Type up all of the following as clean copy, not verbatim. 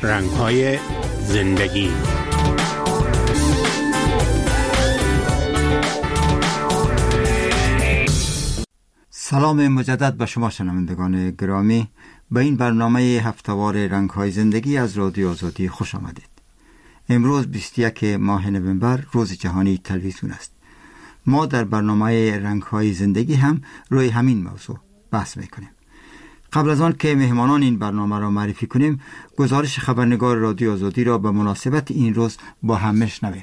رنگ‌های زندگی. سلام مجدد به شما شنوندگان گرامی. به این برنامه هفته‌وار رنگ‌های زندگی از رادیو آزادی خوش آمدید. امروز 21 ماه نوامبر روز جهانی تلویزیون است. ما در برنامه رنگ‌های زندگی هم روی همین موضوع بحث می‌کنیم. قبل از آن که مهمانان این برنامه را معرفی کنیم، گزارش خبرنگار رادیو آزادی را به مناسبت این روز با هم میشنویم.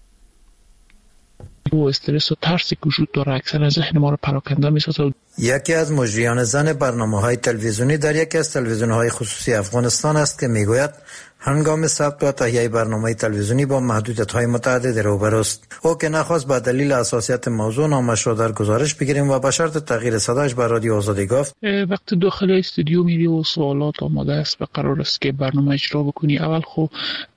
و استرس و ترسی که وجود داره اکثر ذهن ما رو پراکنده می‌سازه. یکی از مجریان زن برنامه‌های تلویزیونی در یکی از تلویزیون‌های خصوصی افغانستان است که میگوید هنگام ثبت و تهیه برنامه تلویزیونی با محدودیت‌های متعدد روبروست. او که نخواست به دلیل حساسیت موضوع نامش را در گزارش بگیریم و به شرط تغییر صداش به رادیو آزادی گفت وقتی داخل استودیو میری و سوالات آماده است و قرار است که برنامه اجرا بکنی، اول خب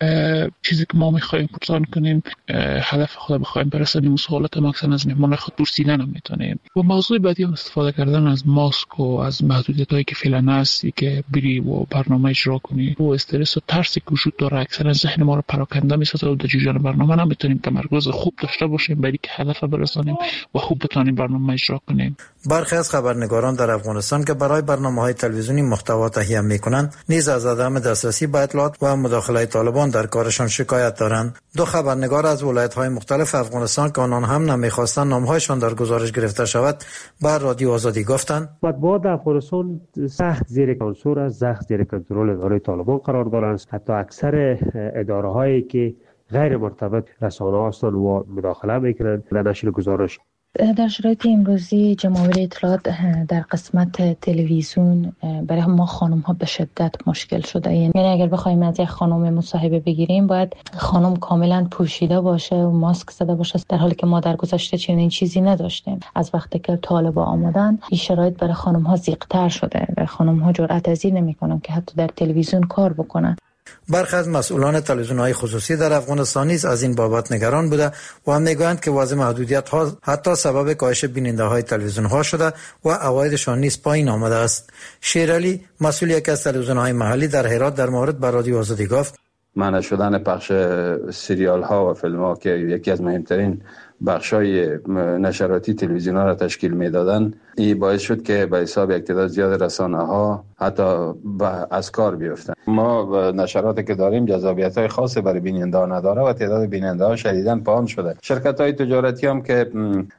چیزی که ما می‌خوایم پرسان کنیم، هدف خود بخوایم برسونیم، سوالات ماکسن از مهمان خود پرسیدن میتونیم. و موضوع بعدی هم استفاده کردن از ماسک و از محدودیت‌هایی که فعلا هستی که بری و برنامه اجرا کنی. و استرس و ترسی که وجود داره اکثر ذهن ما رو پراکنده می‌سازه و در جریان برنامه نمیتونیم تمرکز خوب داشته باشیم برای که هدف برسونیم و خوب بتونیم برنامه اجرا کنیم. برخی از خبرنگاران در افغانستان که برای برنامه‌های تلویزیونی محتوا تهیه می‌کنند، نیز از عدم دسترسی به اطلاعات و مداخله طالبان در کارشان شکایت دارند. دو خبرنگار از ولایت‌های مختلف افغانستان که آنان هم نمی‌خواستند نام‌هایشان در گزارش گرفته شود، بر رادیو آزادی گفتند مطبوعات افغانستان سخت زیر سانسور است، سخت زیر کنترل اداره طالبان قرار دارند. حتی اکثر اداره‌هایی که غیر مرتبط رسانه‌ها هستند و مداخله می‌کنند در نشر گزارش. در شرایط امروزی جمهوری اطلاعات در قسمت تلویزیون برای ما خانم ها به شدت مشکل شده. یعنی اگر بخوایم از یک خانم مصاحبه بگیریم باید خانم کاملا پوشیده باشه و ماسک زده باشه، در حالی که ما در گذشته چنین چیزی نداشتیم. از وقتی که طالبان آمدن این شرایط برای خانم ها ضیق‌تر شده و خانم ها جرأت پذیر نمی‌کنن که حتی در تلویزیون کار بکنن. برخی از مسئولان تلویزیون‌های خصوصی در افغانستان نیز از این بابت نگران بوده و هم میگویند که وضع محدودیت‌ها حتی سبب کاهش بیننده‌های تلویزیون‌ها شده و عوایدشان نیز پایین آمده است. شیرعلی، مسئول یکی از تلویزیون‌های محلی در هرات، در مورد به رادیو آزادی گفت منع شدن پخش سریال‌ها و فیلم‌ها که یکی از مهمترین بخشای نشراتی تلویزیون‌ها را تشکیل می‌دادند، این باعث شد که به حساب یک تعداد زیاد رسانه‌ها حتی از کار بیفتند. ما نشراتی که داریم جذابیت‌های خاصی برای بیننده نداره و تعداد بیننده‌ها شدیداً پایین شده. شرکت‌های تجارتی هم که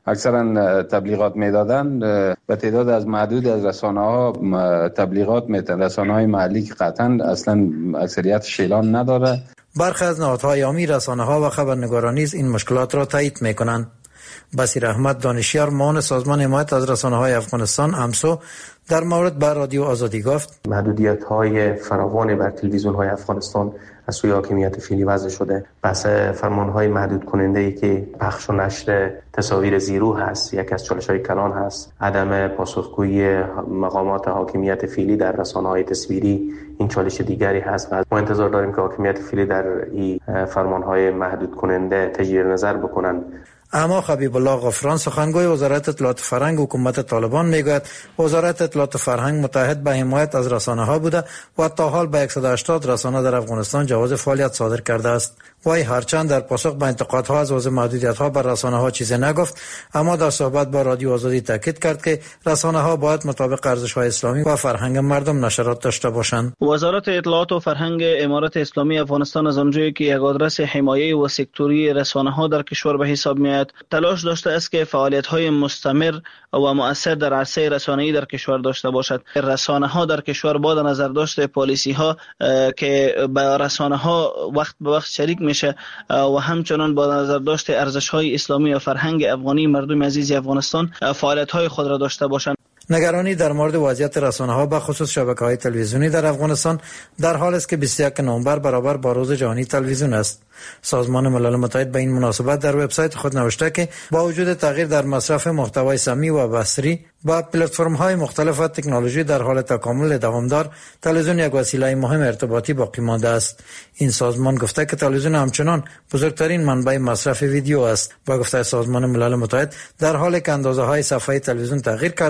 اکثراً تبلیغات می‌دادند به تعداد از معدود از رسانه‌ها تبلیغات می‌دادند. رسانه‌های محلی که قطعاً اصلاً اکثریت شیلان نداره. برخی از نهادهای عامی، رسانه‌ها و خبرنگاران نیز این مشکلات را تایید می‌کنند. بصیر احمد دانشیار، معاون سازمان حمایت از رسانه‌های افغانستان امسو، در مورد بر رادیو آزادی گفت محدودیت‌های فراوان بر تلویزیون‌های افغانستان از سوی حاکمیت فعلی وضع شده. بحث فرمان‌های محدود کننده‌ای که پخش و نشر تصاویر زیرو هست یک از چالش‌های کلان هست. عدم پاسخگویی مقامات حاکمیت فعلی در رسانه‌های تصویری این چالش دیگری هست و ما انتظار داریم که حاکمیت فعلی در این فرمان‌های محدود کننده تجدید نظر بکنند. اما حبیب الله غفران، سخنگوی وزارت اطلاعات فرهنگ حکومت طالبان، میگوید وزارت اطلاعات فرهنگ متحد به حمایت از رسانه‌ها بوده و تا حال به 180 رسانه در افغانستان جواز فعالیت صادر کرده است. وی هرچند در پاسخ به انتقادها از وضع محدودیت‌ها بر رسانه‌ها چیزی نگفت، اما در صحبت با رادیو آزادی تاکید کرد که رسانه‌ها باید مطابق ارزش‌های اسلامی و فرهنگ مردم نشرات داشته باشند. وزارت اطلاعات و فرهنگ امارات اسلامی افغانستان از آنجایی که یک آدرس حمایه و سکتوری رسانه‌ها در کشور به حساب می‌آید، تلاش داشته است که فعالیت‌های مستمر و مؤثر در عرصه رسانه‌ای در کشور داشته باشد. رسانه‌ها در کشور با در نظر داشته پالیسی‌ها که به رسانه‌ها وقت به وقت شریک میشه و همچنان با نظر داشته ارزش‌های اسلامی و فرهنگ افغانی مردم عزیز افغانستان فعالیت‌های خود را داشته باشند. نگرانی در مورد وضعیت رسانه‌ها به خصوص شبکه‌های تلویزیونی در افغانستان در حال است که 21 نوامبر برابر با روز جهانی تلویزیون است. سازمان ملل متحد به این مناسبت در وبسایت خود نوشته که با وجود تغییر در مصرف محتوای سمی و بصری و پلتفرم‌های مختلف و تکنولوژی در حال تکامل دوامدار، تلویزیون یک وسیله مهم ارتباطی باقی مانده است. این سازمان گفته که تلویزیون همچنان بزرگترین منبع مصرف ویدیو است. با گفته سازمان ملل متحد، در حالی که اندازه‌های صفحه تلویزیون تغییر کرده و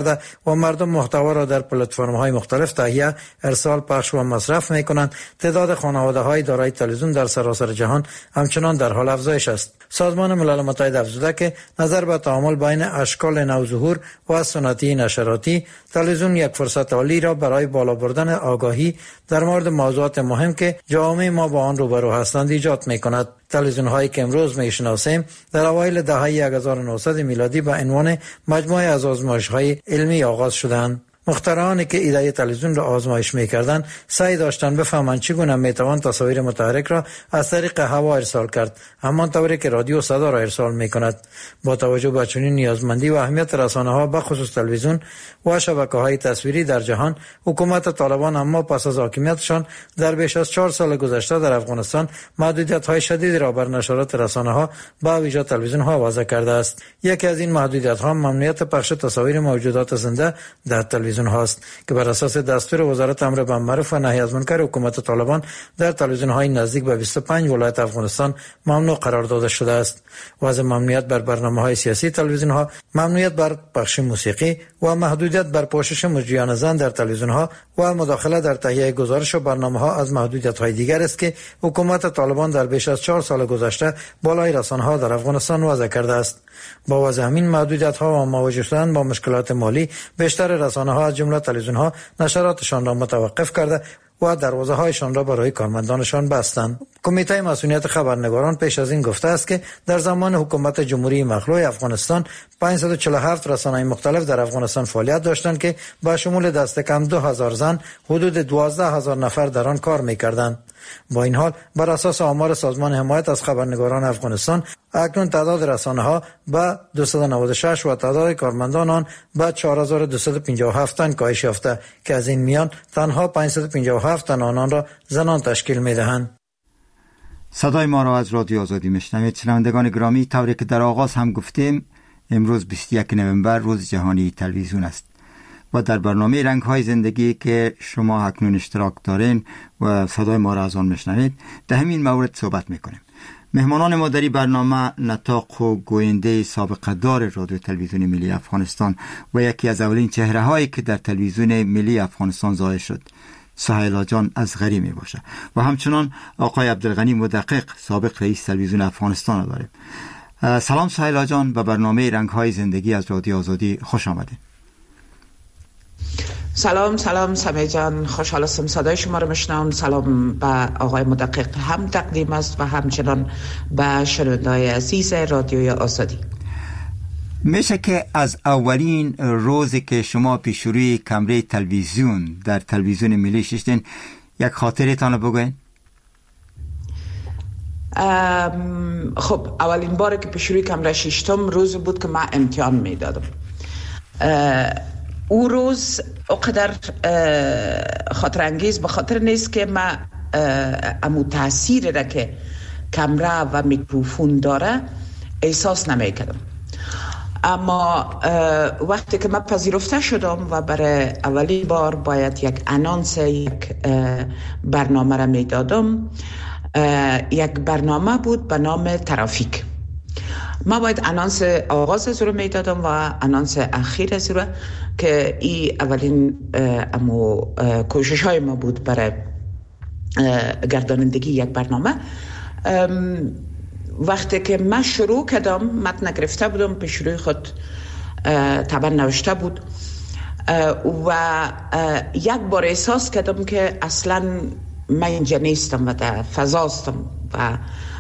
و مردم محتوا را در پلتفرم‌های مختلف تهیه، ارسال، پخش و مصرف می‌کنند، تعداد خانواده‌های دارای تلویزیون در سراسر جهان همچنان در حال افزایش است. سازمان ملل متحد افزوده که نظر به تعامل بین اشکال نوظهور و سنتی نشراتی، تلویزیون یک فرصت عالی را برای بالا بردن آگاهی در مورد موضوعات مهم که جامعه ما با آن روبرو هستند ایجاد می‌کند. تلویزیون هایی که امروز میشناسیم در اوایل دهه 1900 میلادی به عنوان مجموعه از آزمایش‌های علمی آغاز شدند. مخترعانی که ایده تلویزیون را آزمایش می‌کردند سعی داشتند بفهمند چگونه میتوان تصاویر متحرک را از طریق هوا ارسال کرد، همان طوری که رادیو صدا را ارسال می‌کند. با توجه به چنین نیازمندی و اهمیت رسانه‌ها به خصوص تلویزیون و شبکه‌های تصویری در جهان، حکومت طالبان اما پس از حاکمیتشان در بیش از 4 سال گذشته در افغانستان محدودیت‌های شدید را بر نشرات رسانه‌ها به ویژه تلویزیون‌ها وضع کرده است. یکی از این محدودیت‌ها ممنوعیت پخش تصاویر موجودات زنده در تلویزیون هاست که بر اساس دستور وزارت امر بالمعروف و نهی از منکر حکومت طالبان در تلویزیون‌های نزدیک به 25 ولایت افغانستان ممنوع قرار داده شده است. وضع ممنوعیت بر برنامه‌های سیاسی تلویزیون‌ها، ممنوعیت بر پخش موسیقی و محدودیت بر پوشش مجریان زن در تلویزیون‌ها و مداخله در تهیه گزارش و برنامه‌ها از محدودیت‌های دیگر است که حکومت طالبان در بیش از 4 سال گذشته بالای رسانه‌ها در افغانستان وضع کرده است. با وضع همین محدودیت‌ها و مواجه شدن با مشکلات مالی، بیشتر رسانه‌ها از جمله تلویزیون‌ها نشراتشان را متوقف کرده و دروازه‌هایشان را برای کارمندانشان بستند. کمیته مسئولیت خبرنگاران پیش از این گفته است که در زمان حکومت جمهوری مخلوع افغانستان 547 رسانه‌های مختلف در افغانستان فعالیت داشتند که با شمول دست کم 2000 زن حدود 12000 نفر در آن کار می‌کردند. با این حال بر اساس آمار سازمان حمایت از خبرنگاران افغانستان اکنون تعداد رسانه‌ها به 296 و تعداد کارمندان آن به 4257 تن کاهش یافته که از این میان تنها 557 تن آنان را زنان تشکیل می‌دهند. صدای ما را از رادیو آزادی میشنوید. شنوندگان گرامی، طوری که در آغاز هم گفتیم، امروز 21 نوامبر روز جهانی تلویزیون است و در برنامه رنگ‌های زندگی که شما اکنون اشتراک دارین و صدای ما را از آن میشنوید در همین مورد صحبت میکنیم. مهمانان ما در برنامه نطاق و گوینده سابقه دار رادیو تلویزیون ملی افغانستان و یکی از اولین چهره هایی که در تلویزیون ملی افغانستان ظاهر شد، سهیلا جان اصغری می باشه و همچنان آقای عبدالغنی مدقق، سابق رئیس تلویزیون افغانستان داریم. سلام سهیلا جان، به برنامه رنگ‌های زندگی از رادیو آزادی خوش آمدید. سلام سمیع جان، خوشحال هستم صدای شما رو میشنوم. سلام به آقای مدقق هم تقدیم است و همچنان به شنونده‌های عزیز رادیوی آزادی. میشه که از اولین روزی که شما پیش روی کمره تلویزیون در تلویزیون ملی شدین یک خاطرتان رو بگوین؟ خب اولین بار که پیش روی کمره ششتم روز بود که من امتحان میدادم. او روز اقدر خاطر انگیز به خاطر نیست که من امو تأثیر را که کمره و میکروفون داره احساس نمیکردم، اما وقتی که من پذیرفته شدم و برای اولین بار باید یک انانس یک برنامه را میدادم، یک برنامه بود به نام ترافیک. ما باید انانس آغاز از رو میدادم و انانس اخیر از رو که ای اولین کوشش های ما بود برای گردانندگی یک برنامه. وقتی که من شروع کردم، متن گرفته بودم، پیش روی خود طبعا نوشته بود و یک بار احساس کردم که اصلا من اینجا نیستم و در فضاستم و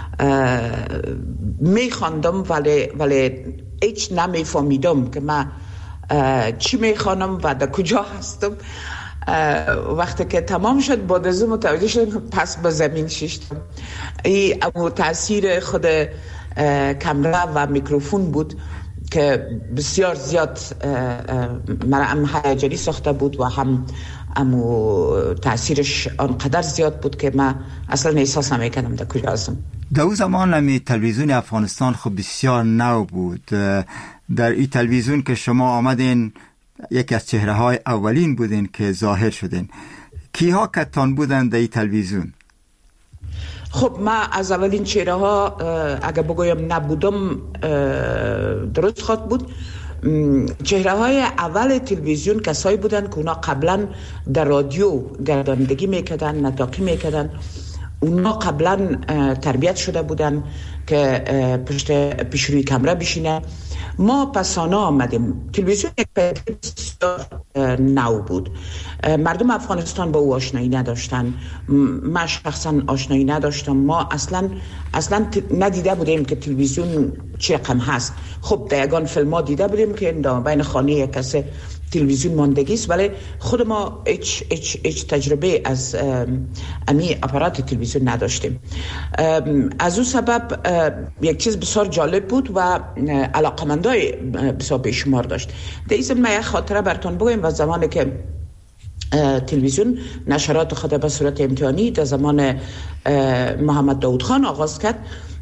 میخواندم ولی هیچ نمیفهمیدم که من چی میخوانم و در کجا هستم. وقتی که تمام شد بعد از اون متوجه شدم پس به زمین ششتم. این تاثیر خود کامera و میکروفون بود که بسیار زیاد مرا هم هیجانی ساخته بود و هم تاثیرش آنقدر زیاد بود که من اصلا احساس نمی‌کردم در کجا هستم. در اون زمان تلویزیون افغانستان خب بسیار نو بود. در این تلویزیون که شما آمدین یکی از چهره‌های اولین بودین که ظاهر شدین. کیها کتان بودن در این تلویزیون؟ خب من از اولین چهره ها اگر بگویم نبودم درست خواهد بود. چهره های اول تلویزیون کسایی بودن که اونا قبلا در رادیو گردانندگی میکردن، نطاقی میکردن. اونا قبلا تربیت شده بودن که پیش روی کامera بشینه. ما پسانه آمدیم. تلویزیون یک پدیده بسیار نو بود. مردم افغانستان با او آشنایی نداشتن. من شخصا آشنایی نداشتم. ما اصلا ندیده بودیم که تلویزیون چه رقم هست. خب در یگان فیلم ها دیده بودیم که بین خانه یک کسی تلویزیون ماندگی است، ولی خود ما هیچ تجربه از امی اپارات تلویزیون نداشتیم. از اون سبب یک چیز بسیار جالب بود و علاقمندای بسیار بیشمار داشت. در این زمینه یک خاطره براتون بگویم. و زمانی که تلویزیون نشرات خود به صورت امتحانی در زمان محمد داود خان آغاز کرد،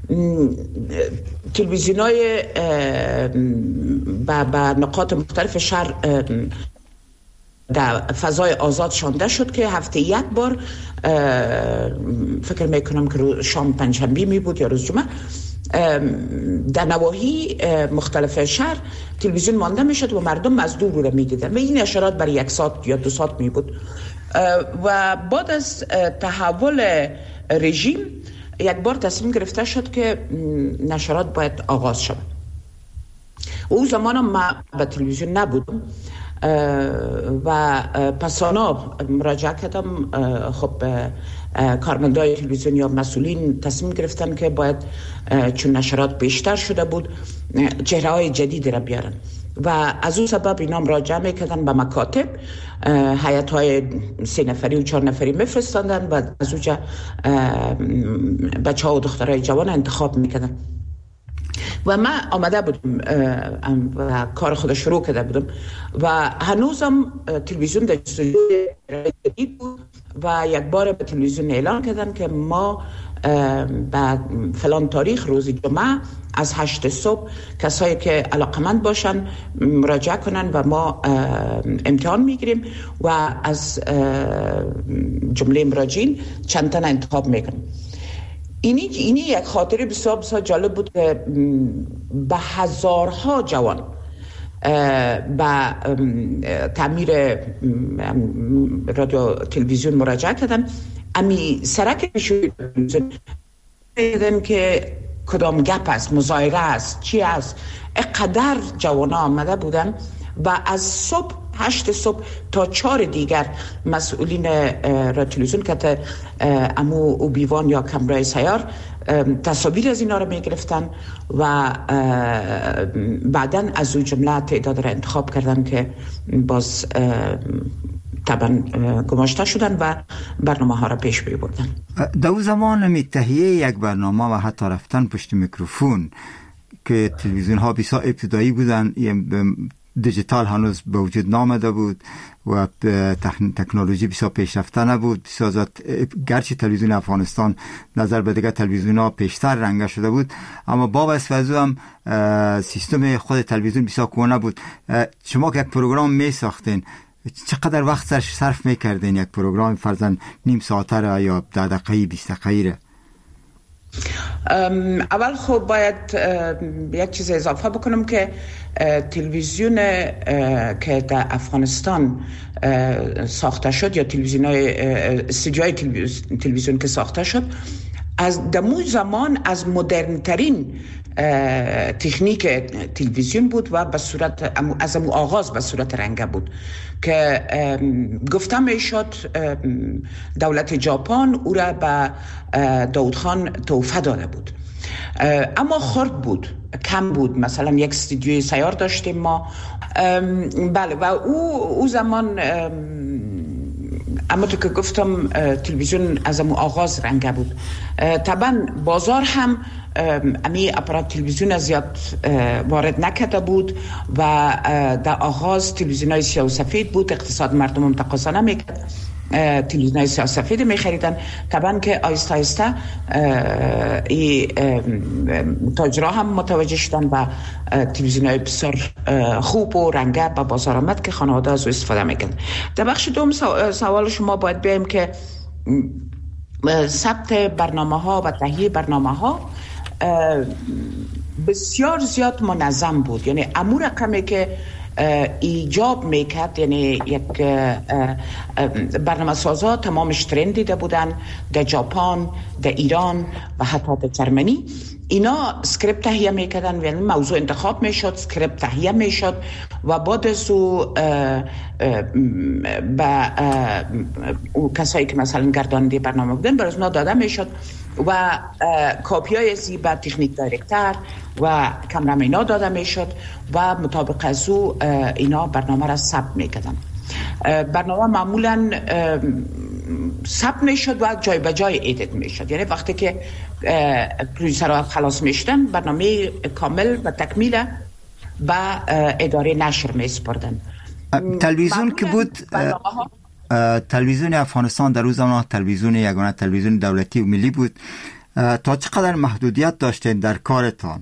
تلویزیونای به نقاط مختلف شهر در فضای آزاد شانده شد که هفته یک بار، فکر میکنم که شام پنجشنبه می بود یا روز جمعه، در نواحی مختلف شهر تلویزیون مانده می شد و مردم از دور رو می دیدن و این نشرات برای 1 ساعت یا 2 ساعت می بود. و بعد از تحول رژیم یک بار تصمیم گرفته شد که نشرات باید آغاز شد. او زمان من به تلویزیون نبودم و پسانا مراجعه کردم. خب کارمندای تلویزیون یا مسئولین تصمیم گرفتن که باید چون نشرات بیشتر شده بود چهره های جدید را بیارن و از اون سبب اینا مراجعه میکردن به مکاتب، هیئت های 3 نفری و 4 نفری میفرستاندن و از اونجا بچه ها و دخترای جوان انتخاب میکردن. و من آمده بودم و کار خود شروع کرده بودم و هنوزم تلویزیون در استودیو جدید بود و یک بار به تلویزیون اعلان کردن که ما بعد فلان تاریخ روز جمعه از 8 صبح کسایی که علاقمند باشن مراجعه کنن و ما امتحان میگیریم و از جمله مراجعین چند تن انتخاب میکنیم. اینی یک خاطره بسیار بسیار جالب بود که به هزارها جوان به تعمیر رادیو تلویزیون مراجعه کردن. امی سرک تلویزیون دیدن که کدام گپ است، مظاهره است، چی است. اقدر جوان آمده بودن و از صبح 8 صبح تا 4 دیگر مسئولین رادیو تلویزیون که امو او بیوان یا کامرای سیار تصاویر از اینا رو می گرفتن و بعداً از اون جمله تعداد را انتخاب کردن که باز طبعا گماشته شدن و برنامه ها را پیش بردن. در اون زمان تهیه یک برنامه و حتی رفتن پشت میکروفون که تلویزیون ها بسیار ابتدایی بودن، دیجیتال هنوز به وجود نامده بود و تکنولوژی بسیار پیشرفته نبود. بسیار زیاد گرچه تلویزیون افغانستان نظر به دیگر تلویزیون ها پیشتر رنگه شده بود، اما با وجود هم سیستم خود تلویزیون بسیار کهنه بود. شما که یک پروگرام می ساختین چقدر وقت صرف می کردین یک پروگرام فرضاً نیم ساعته را یا 10 دقیقه 20 دقیقه؟ اول خب باید یک چیز اضافه بکنم که تلویزیون که در افغانستان ساخته شد یا استودیوهای تلویزیون که ساخته شد از دمو زمان از مدرنترین تکنیک تلویزیون بود و به صورت از امو آغاز به صورت رنگه بود که گفتم میشد دولت ژاپن او را به داود خان تحفه داده بود، اما خرد بود، کم بود. مثلا یک استودیوی سیار داشتیم ما، بله، و او زمان اما تو که گفتم تلویزیون از امو آغاز رنگه بود. طبعا بازار هم امی اپارات تلویزیون زیاد وارد نکرده بود و در آغاز تلویزیون های سیاه و سفید بود، اقتصاد مردم هم تقاضا نمیکرد، تلویزیون های سیاه و سفید میخریدن. طبعا که آیسته آیسته تاجرها هم متوجه شدن و تلویزیون های بسیار خوب و رنگه به بازار آمد که خانواده از او استفاده میکرد. در بخش دوم سوال شما باید بیایم که ثبت برنامه ها و تهیه برنامه ها بسیار زیاد منظم بود. یعنی امور رقمی که ایجاب میکرد، یعنی یک برنامه سازا تمامش ترند دیده بودن در ژاپن، در ایران و حتی در جرمنی. اینا سکریپت تهیه میکردن، یعنی موضوع انتخاب میشد، سکریپت تهیه میشد و بعد از او به کسایی که مثلا گرداننده برنامه بودن برای اونا داده میشد و کاپی های زیبا تکنیک دایرکتر و کامرامنا داده میشد و مطابق از او اینا برنامه را ثبت میکردن. برنامه معمولا ثبت میشد و جای به جای ادیت میشد. یعنی وقتی که پرودوسرها خلاص میشدن، برنامه کامل و تکمیل به اداره نشر میسپردن. تلویزیون که بود، تلویزیون افغانستان در روز زمان تلویزیون یگانه تلویزیون دولتی و ملی بود. تا چقدر محدودیت داشتین در کارتان؟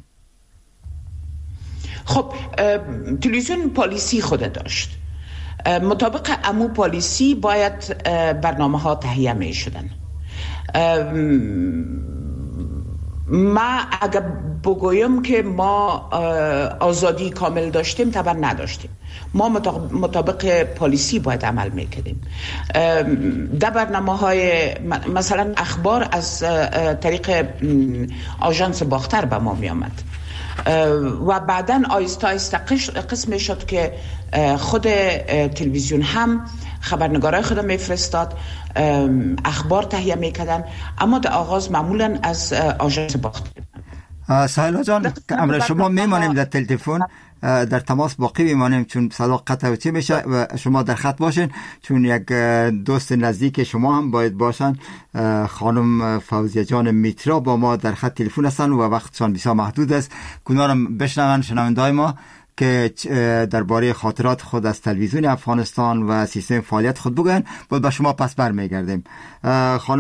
خب تلویزیون پالیسی خود داشت. مطابق امو پالیسی باید برنامه ها تهیه می شدن. ما اگر بگویم که ما آزادی کامل داشتیم، طبعا نداشتیم. ما مطابق پالیسی باید عمل میکردیم. در برنامه های مثلا اخبار از طریق آژانس باختر به ما می آمد و بعداً آیسته آیسته قسم شد که خود تلویزیون هم خبرنگارای خود میفرستاد، اخبار تهیه میکردن، اما در آغاز معمولاً از آژانس باختر. سهیلا جان، امر شما میمانیم در تلفن، در تماس باقی میمانیم چون صدا قطع چی میشه و شما در خط باشین، چون یک دوست نزدیک شما هم باید باشن. خانم فوزیه جان میترا با ما در خط تلفن هستن و وقتشان بسیار محدود است. کنارم بشنون شنوندای ما که درباره خاطرات خود از تلویزیون افغانستان و سیستم فعالیت خود بگن. باید با شما پس برمیگردیم. خانم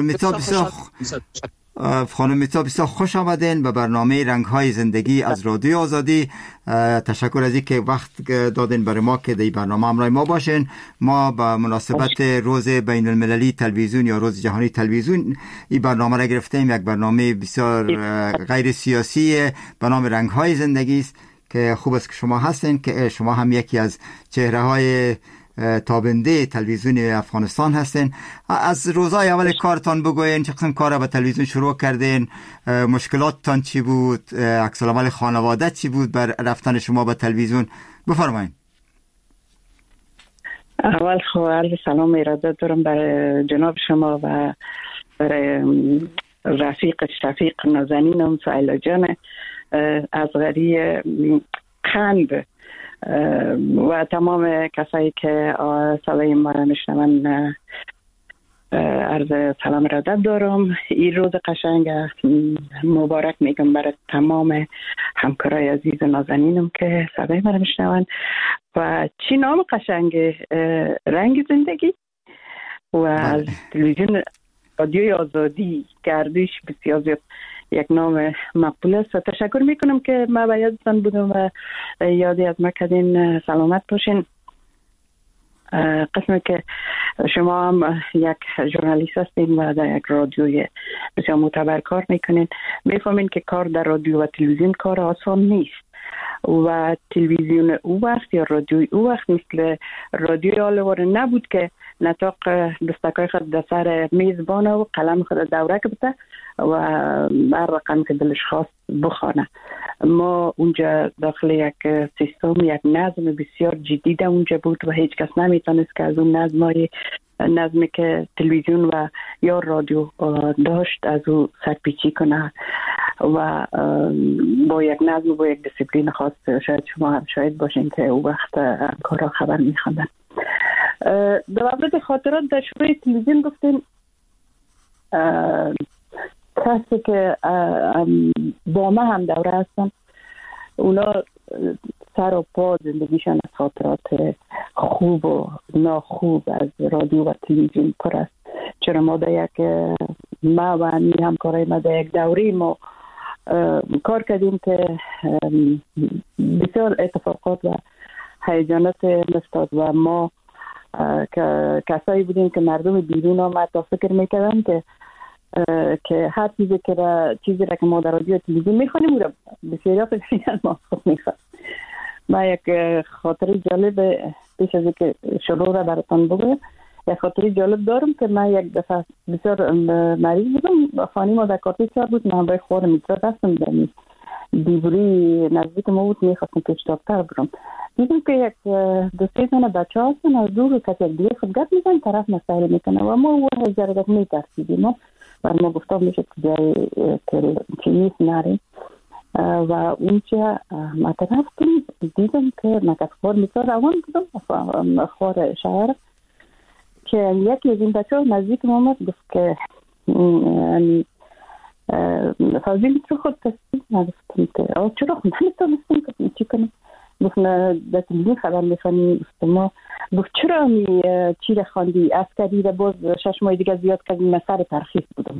میترا بسیار خوش آمدین به برنامه رنگ‌های زندگی از رادیو آزادی. تشکر از اینکه وقت دادین برای ما که در برنامه همراه ما باشین. ما با مناسبت روز بین المللی تلویزیون یا روز جهانی تلویزیون این برنامه را گرفتیم. یک برنامه بسیار غیر سیاسی به نام رنگ‌های زندگی است که خوب است که شما هستین، که شما هم یکی از چهره‌های تابنده تلویزیون افغانستان هستین. از روزای اول کارتان بگوین، چه قسم کار به تلویزیون شروع کردین، مشکلاتتان چی بود، عکس العمل خانواده چی بود بر رفتن شما به تلویزیون؟ بفرمایید. اول خب عرض سلام ارادت دارم برای جناب شما و برای رفیق شفیق نازنینم سهیلا جان از غری قند و تمام کسایی که صدای ما را میشنون عرض سلام ارادت دارم. این روز قشنگ مبارک میگم برای تمام همکارای عزیز نازنینم که صدای ما را میشنون. و چی نام قشنگ، رنگ زندگی و از تلویزیون رادیوی آزادی گردش بسیار زیاد یک نام مقبول است. تشکر میکنم که ما به یادتان بودم و یادی از ما کردین. سلامت باشین. قسمی که شما هم یک ژورنالیست هستین و در یک رادیوی بسیار معتبر کار میکنین، میفهمین که کار در رادیو و تلویزیون کار آسان نیست و تلویزیون او وقت یا رادیوی او وقت مثل رادیوی آلواره نبود که نطاق دستکای خود در سر میزبانه و قلم خود دوره کبته و هر رقم که دلش خواست بخوانه. ما اونجا داخل یک سیستم، یک نظم بسیار جدی در اونجا بود و هیچ کس نمیتونست که از اون نظمی که تلویزیون و یا رادیو داشت از او سرپیچی کنه و با یک نظم و با یک دیسیپلین خاص. شاید شما هم شاید باشین که او وقت کارا خبر میخوندن. در مورد خاطرات در شروع تلویزیون گفتین، کسی که با ما هم دوره هستن اونا سر و پا زندگیشان از خاطرات خوب و ناخوب از رادیو و تلویزیون پر است. چرا ما در یک ما و همکارای ما در یک دوره ما کار کردیم که بسیار اتفاقات و هیجانات نستاد و ما کسایی بودیم که مردم بیرون آمد تا فکر میکردن که که هر چیزی را که ما در رادیو تلویزیون میخوانیم او را بسیاری فکر ما خوب میخواد. ما یک خاطره جالب پیش از که شروع را براتان بگویم. یک خاطره جالب دارم که من یک دفعه بسیار مریض بودم، خانه ما در کارتی چار بود، من برای خوار میترا دستم دارم دیوری نزدیک ما بود، میخواستم پیش دکتر برم. دیدم که یک دو سه تانه بچه هستن از دور کسی یک دیگه خود گپ میزن طرف مسائل میکنه و ما او هزارگت میترسیدیم و ما گفتم میشه که جای که نیست نریم و اونجا ما رفتم دیدم که نکت خوار میترا روان بودم خوار شهر که یکی از این بچه ها نزدیک ما آمد گفت که فوزی میترا خود تستیم. نگفتم که چرا خود نمیتونستیم که چی کنیم؟ گفت نه در تلویزیون خبر میخوانی. ما گفت چرا چی را خواندی؟ عسکری را باز 6 ماه دیگه زیاد کردیم. من سر ترخیص بودم،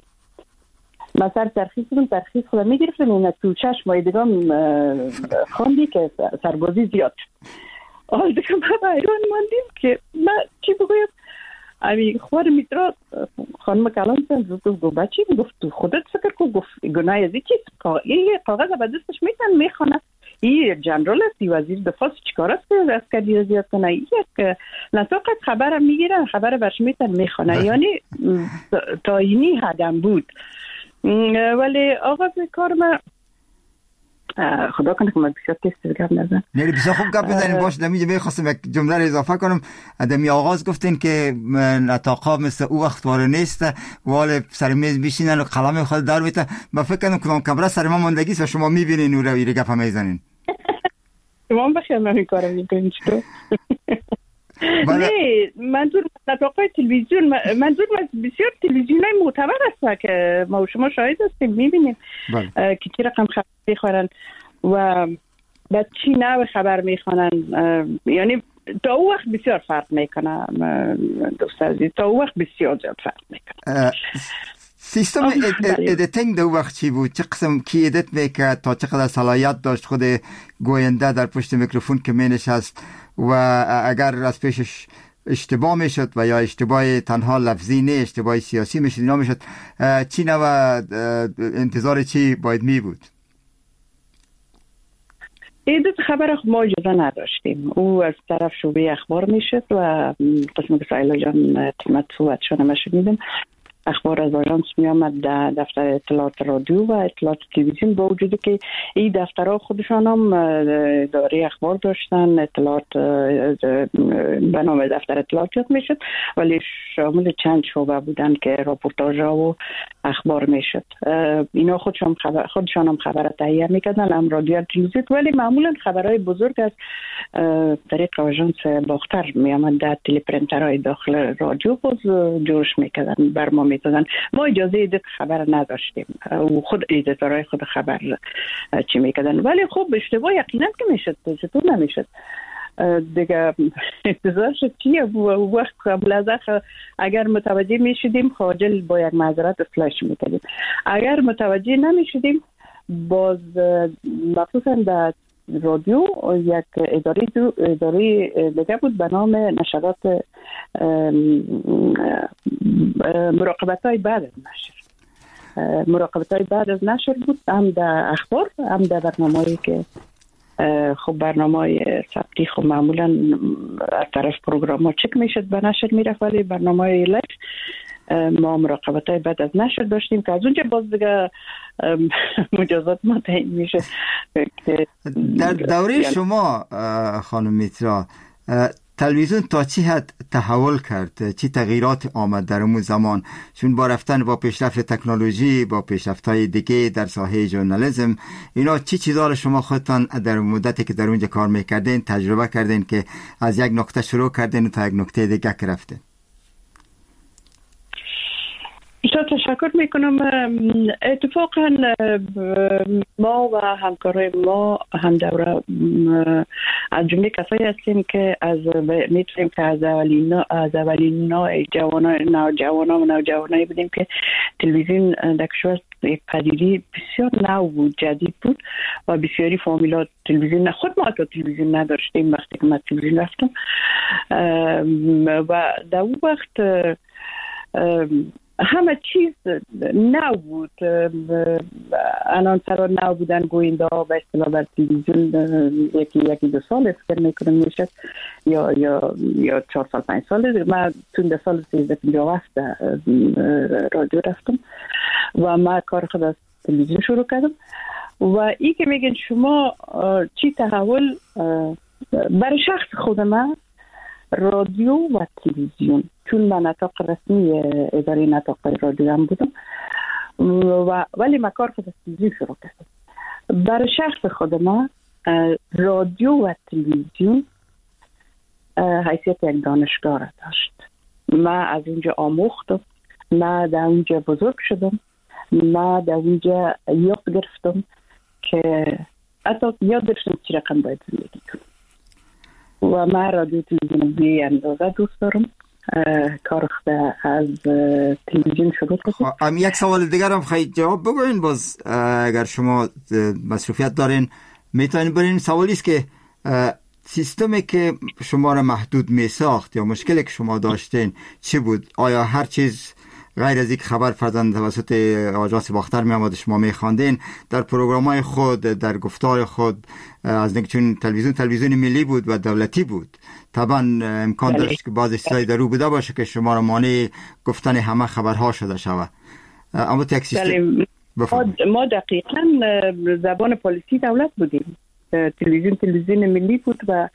ترخیص خودم میگرفتم. این تو 6 ماه دیگه خواندی که سربازی زیاد. حال دیگه ما ایران ماندیم که من چی بگویم. امی خوار میترا خانم کلان سن گفت بچی، گفت تو خودت فکر کن. گفت گناه ازی چیست؟ این کاغذ به دستش میخونه. این جنرال است، وزیر دفاع، چیکار است که عسکری زیاد کنه؟ یک نطاقت خبر میگیرن، خبر برش میتن میخونه. یعنی تا اینی حدم بود. ولی آغاز کار من خدا کنه که من بسیار تست گپ نزن. نه بسیار خوب گپ بزنین. باشه دمیجه میخواستم یک جمله رو اضافه کنم. دمی آغاز گفتین که نطاقا مثل او وقت واره نیست، وال سر میز بیشینن و قلم خود در بیته. من فکر کنم کدام کامرا سر ما ماندگی است و شما میبینین او رو ایره گپ میزنین. شما بخیر من این کارو میکنین چطور؟ نه منظور نطاقای تلویزیون، منظور بسیار تلویزیونای معتبر است که ما و شما شاهد هستیم میبینیم که چی رقم خبر میخورن و بعد چی نوع خبر میخوانن. یعنی تا او وقت بسیار فرق میکنه دوست عزیز، تا او وقت بسیار زیاد فرق میکنه. سیستم ادیتینگ دو وقت چی بود؟ چه قسم کی ادیت میکرد؟ تا چقدر صلاحیت داشت خود گوینده در پشت میکروفون که مینشست و اگر از پیشش اشتباه میشد و یا اشتباه تنها لفظی نه اشتباه سیاسی میشد اینا میشد، چی نوع انتظار چی باید می بود؟ ایدت خبر ما اجازه نداشتیم. او از طرف شعبه اخبار میشد و قسم که سایلا جان صحبت شده شنیدم. اخبار از آژانس می آمد در دفتر اطلاعات رادیو و اطلاعات تلویزیون، با وجودی که این دفترها خودشان هم اداره اخبار داشتن، اطلاعات به نام دفتر اطلاعات میشد ولی شامل چند شعبه بودن که راپورتاژ و اخبار میشد. اینا خودشان هم خبر تهیه میکردن، هم رادیو تلویزیون، ولی معمولا خبرهای بزرگ از طریق آژانس باختر می آمد در تلی پرینترهای داخل رادیو باز جوش میکردن بر ما میدادن. ما اجازه ایدت خبر نداشتیم و خود ایدتارای خود خبر چی میکردن. ولی خب اشتباه یقینا که میشد، چطور نمیشد دیگه. انتظار شد چیه وقت قبل از اگر متوجه میشدیم خاجل با یک معذرت اصلاحش میکردیم، اگر متوجه نمیشدیم باز مخصوصا در رادیو یک اداره دیگه بود به نام نشرات مراقبت‌های بعد از نشر. مراقبت‌های بعد از نشر بود، هم در اخبار هم در برنامه‌ای که خب برنامه‌های ثبتی خب معمولا از طرف پروگرام‌ها چک میشد به نشر میرفت، ولی برنامه‌های لایو ما مراقبت‌های بعد از نشر داشتیم که از اونجا باز دیگه مجازات ما تعیین میشه. در دوره شما خانم میترا تلویزیون تا چی حد تحول کرد؟ چی تغییرات آمد در اون زمان؟ چون با رفتن با پیشرفت تکنولوژی، با پیشرفت‌های دیگه در ساحه ژورنالیسم، اینا چی چیزا رو شما خودتان در مدتی که در اونجا کار میکردین تجربه کردین که از یک نقطه شروع کردین تا یک نقطه دیگه که رفتین؟ تشکر میکنم. اتفاقا ما و همکارای ما هم دوره از جمله کسایی هستیم که میتونیم که از اولین نوع نوجوانایی بودیم که تلویزیون در کشور یک پدیده بسیار نو بود، جدید بود و بسیاری فامیلات تلویزیون، خود ما تا تلویزیون نداشتیم وقتی که من تلویزیون رفتم و در اون وقت همه چیز نو بود، انانسرها نو بودن، گوینده ها به اصطلاح بر تلویزیون یکی 2 سال فکر میکنم میشد یا 4 سال 5 سال. من تو سال 1357 رادیو رفتم و من کار خود از تلویزیون شروع کردم. و ای که میگن شما چی تحول، برای شخص خود من رادیو و تلویزیون، چون من نطاق رسمی اداره نطاق رادیو هم بودم ولی من کار خود از تلویزیون شروع کردم. برای شخص خود من رادیو و تلویزیون حیثیت یک دانشگاه را داشت. من از اونجا آموختم، من در اونجا بزرگ شدم، من در اونجا یاد گرفتم که حتی یاد گرفتم چی رقم باید زندگی کنم. و من رادیو تلویزیون بی اندازه دوست دارم. کار خود از تلویزیون شروع کردم. یک سوال دیگر هم خواهید جواب بگوین، باز اگر شما مصروفیت دارین میتونین برین. سوالی است که سیستمی که شما را محدود می ساخت یا مشکلی که شما داشتین چی بود؟ آیا هر چیز غیر از یک خبر فرزند توسط آژانس باختر می آمد شما می خواندین در پروگرام‌های خود، در گفتار خود، از اینکه چون تلویزیون ملی بود و دولتی بود طبعا امکان داشت که بعضی چیزایی در رو بوده باشه که شما را مانع گفتن همه خبرها شده شود. اما یک سیستم ما دقیقاً زبان پالیسی دولت بودیم. تلویزیون ملی بود و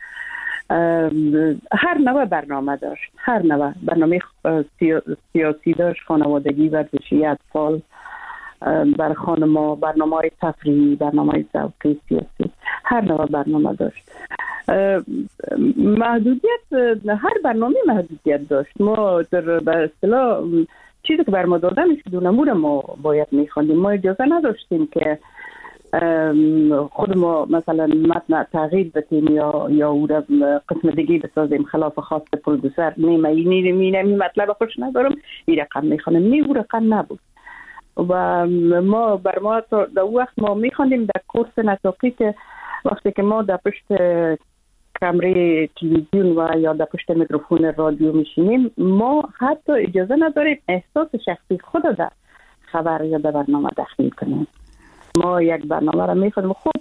هر نوع برنامه داشت، هر نوع برنامه سیاسی داشت، خانوادگی، ورزشی، اطفال، بر خانم‌ها، برنامه‌های تفریحی، برنامه‌های ذوقی، سیاسی، هر نوع برنامه داشت. محدودیت، هر برنامه محدودیت داشت. ما به اصطلاح چیزی که بر ما داده میشد دونمون ما باید میخواندیم. ما اجازه نداشتیم که خود ما مثلا متن تغییر بدیم یا او را قسم دیگه بسازیم خلاف خواست پرودوسر. این مطلب خوش ندارم، این رقم میخوانم، نه او رقم نبود. و ما بر ما در وقت ما میخواندیم در کورس نطاقی که وقتی که ما در پشت کامره تلویزیون و یا در پشت میکروفون رادیو میشینیم، ما حتی اجازه نداریم احساس شخصی خود در خبر یا در برنامه داخل کنیم. ما یک برنامه را میخواندیم خوب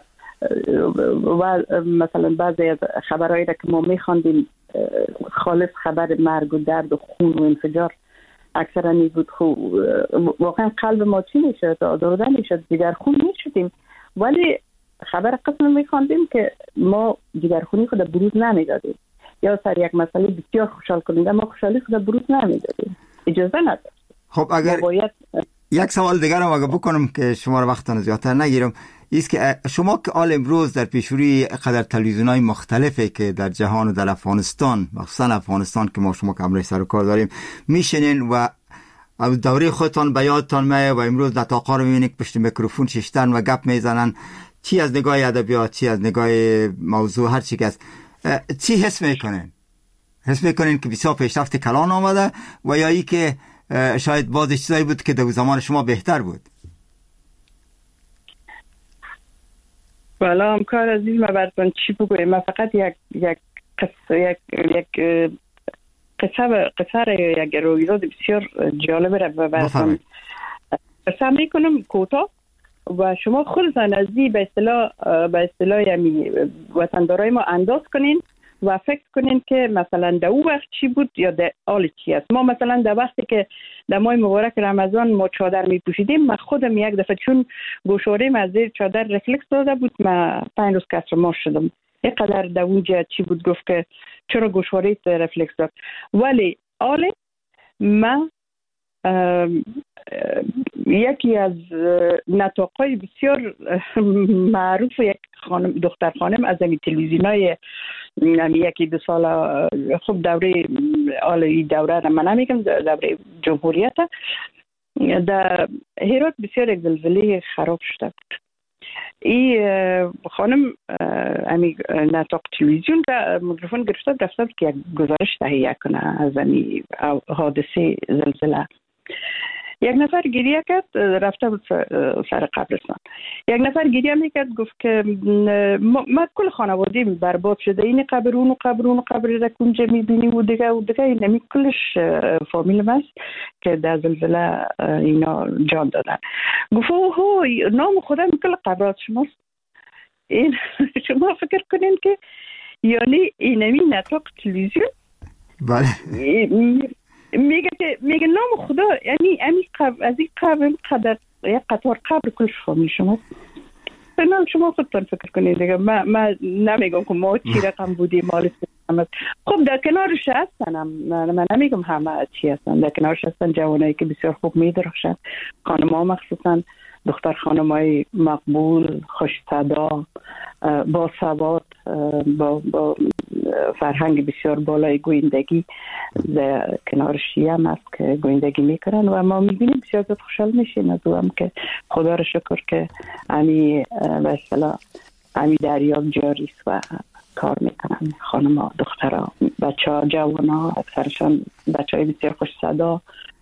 و مثلا بعضی از خبرهایی را که ما میخواندیم خالص خبر مرگ و درد و خون و انفجار اکثرا نیبود. خوب واقعا قلب ما چی میشد، آزرده میشد، جگرخون میشدیم. ولی خبر قسم میخواندیم که ما جگرخونی خود بروز نمیدادیم، یا سر یک مسئله بسیار خوشحال کننده ما خوشحالی خود بروز نمیدادیم، اجازه نداشتیم. خب اگر یک سوال دیگر هم اگر بکنم که شما رو وقتان زیادتر نگیرم، ایست که شما که آل امروز در پیشروی قدر تلویزیون‌های مختلفی که در جهان و در افغانستان، مخصوصا افغانستان که ما شما کامرای سر و کار داریم میشنین و دوره خودتان به یادتان میاد و امروز نطاق‌ها رو میبینید پشت میکروفون ششتن و گپ میزنن، چی از نگاه ادبیات، چی از نگاه موضوع، هر چی که است، چی حس میکنین؟ حس میکنین که بسیار پیشرفت کلان آمده و یا ای که شاید بعضی چیزایی بود که در زمان شما بهتر بود؟ والا همکار عزیز، من براتون چی بگویم؟ من فقط یک قصه یک رویداد بسیار جالب را براتون قصه میکنم کوتاه و شما خودتان از این به اصطلاح یعنی وطندارای ما انداز کنین و فکر کنین که مثلا در اون وقت چی بود یا در حال چی است. ما مثلا در وقتی که در ماه مبارک رمضان ما چادر می پوشیدیم، من خودم یک دفعه چون گوشواریم از زیر چادر رفلکس داده بود، من 5 روز کسر ماش شدم. اینقدر در اونجا چی بود گفت که چرا گوشواریت رفلکس داد. ولی حالا من یکی از نطاقای بسیار معروف یک دختر خانم از این تلویزیونای یکی 2 سال خب دوره آلی دوره را من نمیگم، دوره جمهوریت در هرات بسیار یک زلزله خراب شده بود. این خانم امی نطاق تلویزیون که میکروفون گرفته رفته بود که یک گزارش تهیه کنه از این حادثه زلزله. یک نفر گریه کرد رفته بود سر قبرستان. یک نفر گریه میکرد گفت که ما کل خانواده برباد شده، این قبر اون و قبر را کنجا میبینی و دیگه این کلش فامیل ماست که در زلزله اینا جان دادن. گفت اوه نام خدا کل قبرات شماست. این شما فکر کنین که یعنی اینمی نطاق تلویزیون بله میگه نام خدا، یعنی از این قبر یک قطار قبر کلش فامیل شماست. نه شما خودتان فکر کنید دیگه. من نمیگم که ما چی رقم بودیم مال خب در کنارش هستن، من نمیگم همه چی هستن، در کنارش هستن جوانایی که بسیار خوب میدرخشن، خانم‌ها مخصوصا دختر خانم‌های مقبول، خوش صدا، با سواد، با فرهنگ بسیار بالای گویندگی در کنارش هم هست که گویندگی میکنن و ما میبینیم بسیار زیاد خوشحال میشیم از او هم که خدا رو شکر که امی به اصطلاح امی دریاب جاری و کار میکنن. خانم‌ها، دخترها، بچه‌ها، جوان‌ها، اکثرشان بچه‌های بسیار خوش صدا.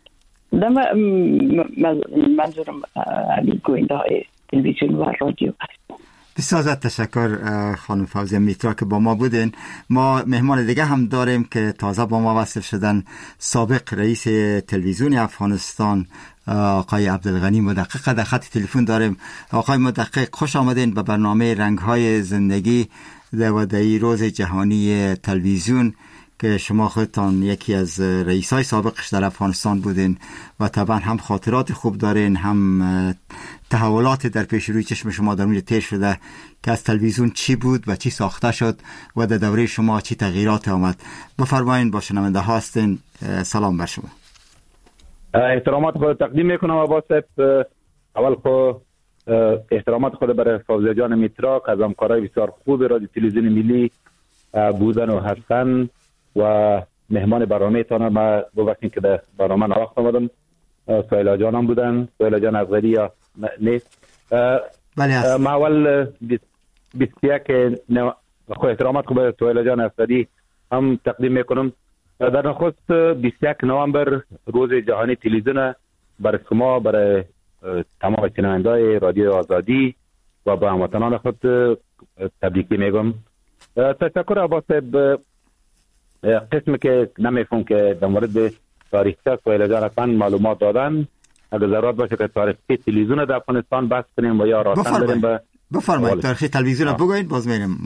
منظورم گوینده های تلویزیون و رادیو هست. بسیار تشکر خانم فوزیه میترا که با ما بودین. ما مهمان دیگه هم داریم که تازه با ما وصل شدن، سابق رئیس تلویزیون افغانستان آقای عبدالغنی مدقق در خط تلفن داریم. آقای مدقق خوش آمدین به برنامه رنگ‌های زندگی و در روز جهانی تلویزیون که شما خودتان یکی از رئیسای سابقش در افغانستان بودین و طبعا هم خاطرات خوب دارین، هم تحولات در پیش روی چشم شما در اونجا طی شده که از تلویزیون چی بود و چی ساخته شد و در دوره شما چی تغییرات آمد. بفرمایید با شنونده ها هستین. سلام بر شما. احترامات خود تقدیم میکنم عباس صاحب. اول خود احترامات خود برای فوزیه جان میترا که از همکارای بسیار خوب رادیو تلویزیون ملی بودن و هستن و مهمان برنامه تان ما ببخشید که در برنامه نوقت آمدم. سهیلا جان هم بودن، سهیلا جان افغانی یا نیست؟ بله. ما اول 21 خود احترامات خود به سهیلا جان افغانی هم تقدیم میکنم. در نخست 21 نوامبر روز جهانی تلویزیون برای شما، برای تمام شنونده‌های رادیو آزادی و با هموطنان خود تبریکی میگم. تشکر عباس صاحب. قسمی که نمیفهم که در مورد تاریخچه سهیلا جان حتما معلومات دادن، اگر ضرورت باشه که تاریخچه تلویزیون در افغانستان بحث کنیم و یا راستن بریم به بفرمایید تاریخچه تلویزیون رو بگویید باز میریم.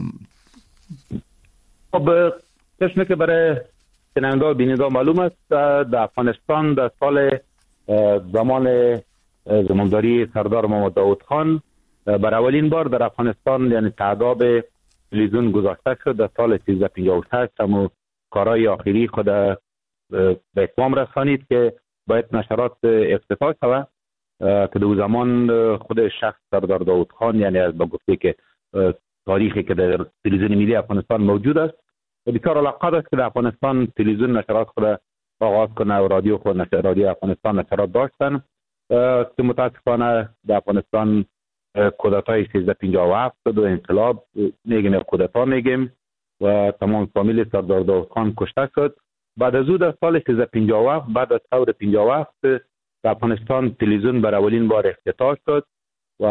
خب قسمی که برای شنونده و بیننده معلوم است، در افغانستان در سال زمان زمامداری سردار محمد داود خان بر اولین بار در افغانستان یعنی تعداد تلویزیون گذاشته شد. در سال 1356 هم کارهای آخری خود به اتمام رسانید که باید نشرات افتتاح شود که در زمان خود شخص سردار داود خان، یعنی از با گفته که تاریخی که در تلویزیون ملی افغانستان موجود است و بسیار علاقه داشت که در افغانستان تلویزیون نشرات خود آغاز کنه و رادیو خود رادیو افغانستان نشرات داشتن که متاسفانه در افغانستان کودتای 1357 و انقلاب میگیم کودتا میگیم و تمام فامیل سردار داود خان کشته شد. بعد از او در سال 1357 بعد از ثوره 57 در افغانستان تلویزیون بر اولین بار افتتاح شد و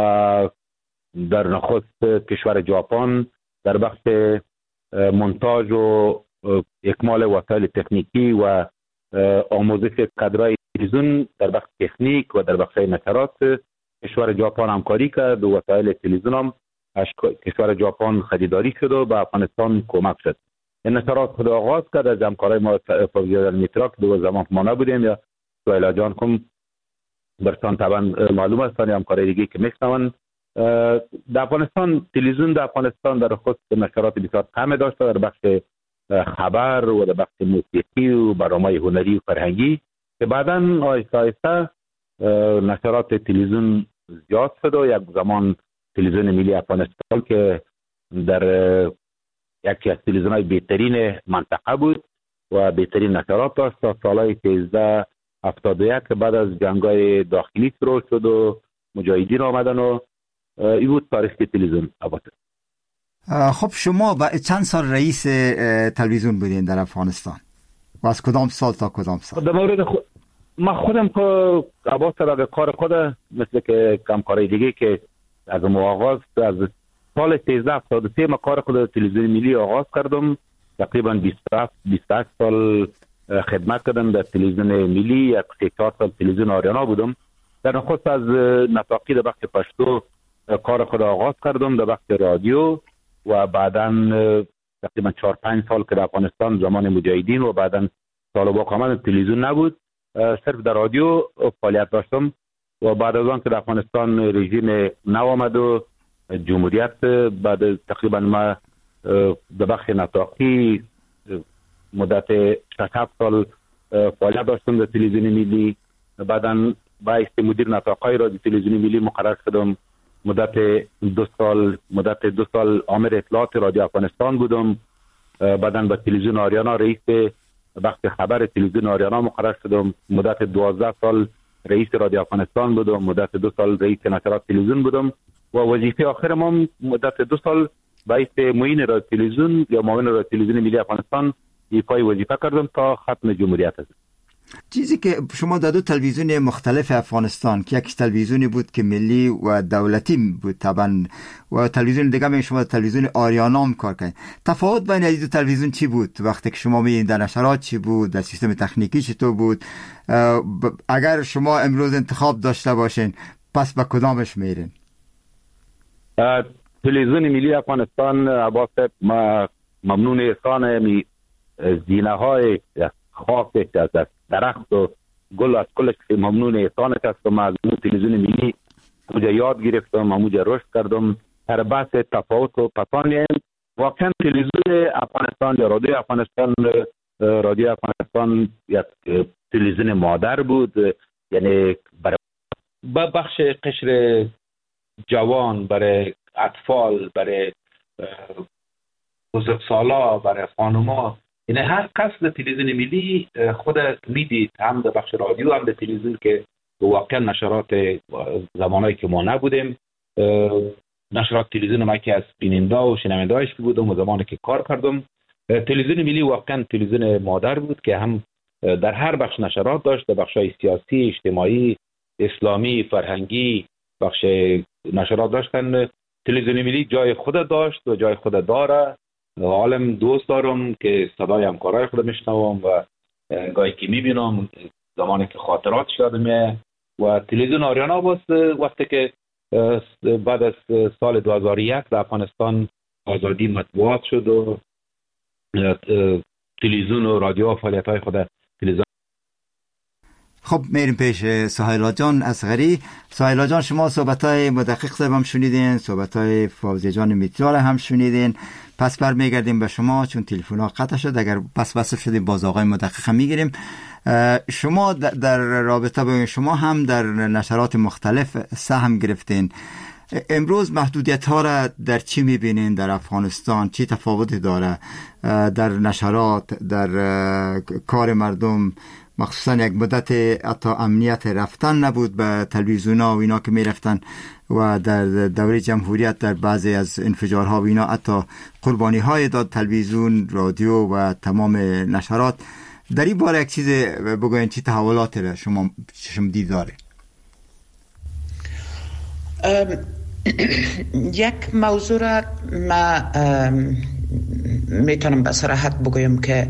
در نخست کشور ژاپن در بخش مونتاژ و اکمال وسایل تکنیکی و آموزش کادرهای تلویزیون در بخش تکنیک و در بخش نشرات کشور ژاپن همکاری کرد و وسایل تلویزیون هم از کشور ژاپن خریداری شد و به افغانستان کمک شد. این نشرات خود آغاز کرد از همکارای ما فوزیه میترا که دو زمان ما نبودیم یا سهیلا جان هم برسان طبعا معلوم است و همکارای دیگه که میشنون. در افغانستان تلویزیون در افغانستان در خود نشرات بسیار کم داشته در بخش خبر و در بخش موسیقی و برنامه‌های هنری و فرهنگی که بعداً آهسته آهسته نشرات تلویزیون زیاد شد و یک زمان تلویزیون ملی افغانستان که در یکی از تلویزیون‌های بهترین منطقه بود و بهترین نشرات داشت تا سالهای 1371 که بعد از جنگ‌های داخلی شروع شد و مجاهدین آمدن و این بود تاریخ تلویزیون. خب شما چند سال رئیس تلویزیون بودین در افغانستان و از کدام سال تا کدام سال؟ ما خودم که عباس در کار خود مثل که کمکارای دیگه که از آغاز از سال 1373 ما کار خود تلویزیون ملی آغاز کردم. تقریبا 28 سال خدمت کردم در تلویزیون ملی. 4 سال تلویزیون آریانا بودم. در نخست از نطاقی در بخش پشتو کار خود آغاز کردم در بخش رادیو و بعدا تقریبا 4-5 سال که در افغانستان زمان مجاهدین و بعدا طالبان آمدن تلویزیون نبود، صرف در رادیو فعالیت داشتم و بعد از آن که در افغانستان رژیم نو آمد و جمهوریت، بعد تقریبا ما در بخش نطاقی مدت 6-7 سال فعالیت داشتم در تلویزیون ملی. بعدا باعث مدیر نطاقهای رادیو تلویزیون ملی مقرر شدم. مدت 2 سال آمر اطلاعات رادیو افغانستان بودم. بعدا به تلویزیون آریانا رئیس بخش خبر تلویزیون آریانا مقرر شدم. مدت 12 سال رئیس رادیو افغانستان بودم. مدت 2 سال رئیس نشرات تلویزیون بودم و وظیفه آخرم هم مدت 2 سال باعث معین رادیو تلویزیون یا معاون رادیو تلویزیون ملی افغانستان ایفای وظیفه کردم تا ختم جمهوریت است. چیزی که شما در 2 تلویزیون مختلف افغانستان که یکیش تلویزیونی بود که ملی و دولتی بود طبعا و تلویزیون دیگه می شما تلویزیون آریانا هم کار کردین، تفاوت بین این 2 تلویزیون چی بود؟ وقتی که شما میین در نشرات چی بود؟ در سیستم تکنیکی چطور بود؟ اگر شما امروز انتخاب داشته باشین پس به کدامش میرین؟ تلویزیون ملی افغانستان عباس ما ممنون احسان می زینه های خاک از درخت و گل از کلش ممنون احسانش هستم. از تلویزیون ملی موجه یاد گرفتم، موجه رشد کردم. هر بحث تفاوت و پسانیم واقعا تلویزیون افغانستان یا رادیو افغانستان یک تلویزیون مادر بود. یعنی برای بخش قشر جوان، برای اطفال، برای بزرگسالا، برای خانوما، یعنی هر قصد تلویزیون ملی خود میدید، هم در بخش رادیو هم در تلویزیون که واقعا نشرات زمانایی که ما نبودیم، نشرات تلویزیون ما که از بیننده و شنونده هایش بودم و زمانی که کار کردم، تلویزیون ملی واقعا تلویزیون مادر بود که هم در هر بخش نشرات داشت، در بخش‌های سیاسی، اجتماعی، اسلامی، فرهنگی بخش نشرات داشتن. تلویزیون ملی جای خود داشت و جای خود داره. عالم دوست دارم که صدای همکارای خود میشنوم و گاهی که میبینم زمانی که خاطرات یادمه. و تلویزیون آریانا وقتی که بعد از سال 2001 در افغانستان آزادی مطبوعات شد و تلویزیون و رادیو فعالیت‌های خود تلویزیون. خب میریم پیش سهیلا جان اصغری. سهیلا جان، شما صحبت‌های مدقق صاحب هم شنیدین، صحبت‌های فوزی جان میترال هم شنیدین. پس برمیگردیم به شما چون تلفن‌ها قطع شد. اگر پس شدیم باز آقای مدقق هم میگیریم. شما در رابطه با شما هم در نشرات مختلف سهم گرفتین. امروز محدودیت‌ها را در چی می‌بینین در افغانستان؟ چی تفاوتی داره در نشرات، در کار مردم؟ مخصوصا یک مدت حتی امنیت رفتن نبود به تلویزیونا و اینا که میرفتن و در دوره جمهوریت در بعضی از انفجارها و اینا حتی قربانی های داد تلویزیون، رادیو و تمام نشرات. در این باره یک چیز بگوین، چی تحولاتی را شما چشم دید داره؟ یک موضوع را ما میتونم به صراحت بگویم که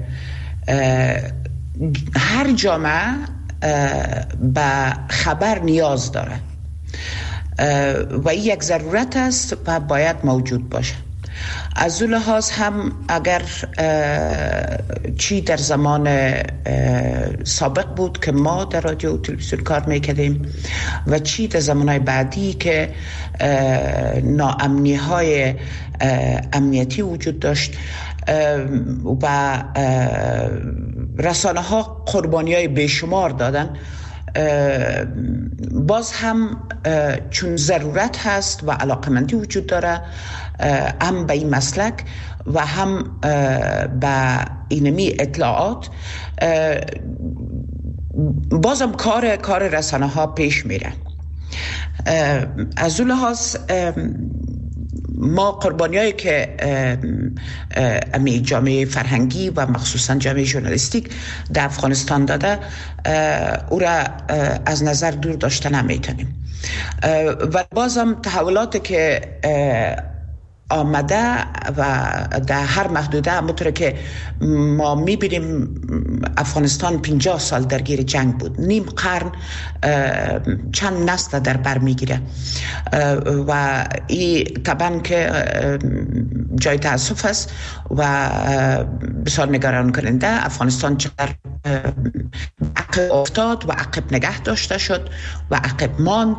هر جامعه به خبر نیاز داره و این یک ضرورت است و باید موجود باشه. از اون لحاظ هم اگر چی در زمان سابق بود که ما در رادیو و تلویزیون کار میکردیم و چی در زمانهای بعدی که ناامنی های امنیتی وجود داشت و رسانه ها قربانی های بیشمار دادن، باز هم چون ضرورت هست و علاقمندی وجود داره هم به این مسلک و هم به اینمی اطلاعات، بازم کار رسانه ها پیش میره. از اون لحاظ ما قربانیایی که امی جامعه فرهنگی و مخصوصا جامعه ژورنالیستیک در افغانستان داده او را از نظر دور داشته نمیتونیم و بازم تحولاتی که آمده و در هر محدوده همونطور که ما میبینیم افغانستان 50 سال درگیر جنگ بود، نیم قرن چند نسل در بر میگیره و این طبعا که جای تاسف است و بسیار نگران کننده. افغانستان چقدر عقب افتاد و عقب نگه داشته شد و عقب ماند.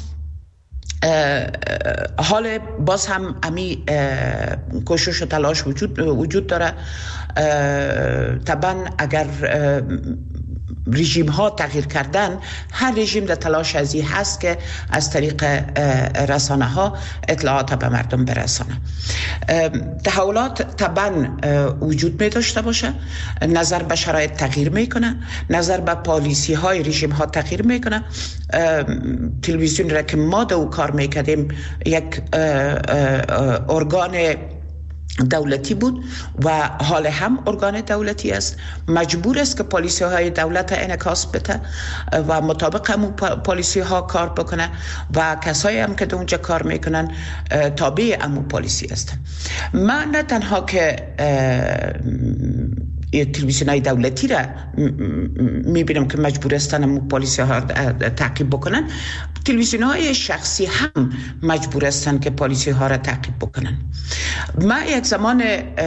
حال باز هم امی کوشش و تلاش وجود داره. طبعا اگر رژیم ها تغییر کردن، هر رژیم در تلاش از این هست که از طریق رسانه ها اطلاعات به مردم برسانه. تحولات طبعا وجود می داشته باشه، نظر به شرایط تغییر میکنه، نظر به پالیسی های رژیم ها تغییر میکنه. تلویزیون را که ما دو کار میکردیم یک ارگان دولتی بود و حال هم ارگان دولتی است، مجبور است که پالیسی های دولت انعکاس بده و مطابق همون پالیسی ها کار بکنه و کسایی هم که اونجا کار میکنن تابع همون پالیسی هستن. من نه تنها که تلویزیون های دولتی را میبینم که مجبور هستن همون پالیسی ها تعقیب بکنن، تلویزیون های شخصی هم مجبور هستن که پالیسی ها را تعقیب بکنن. من یک زمان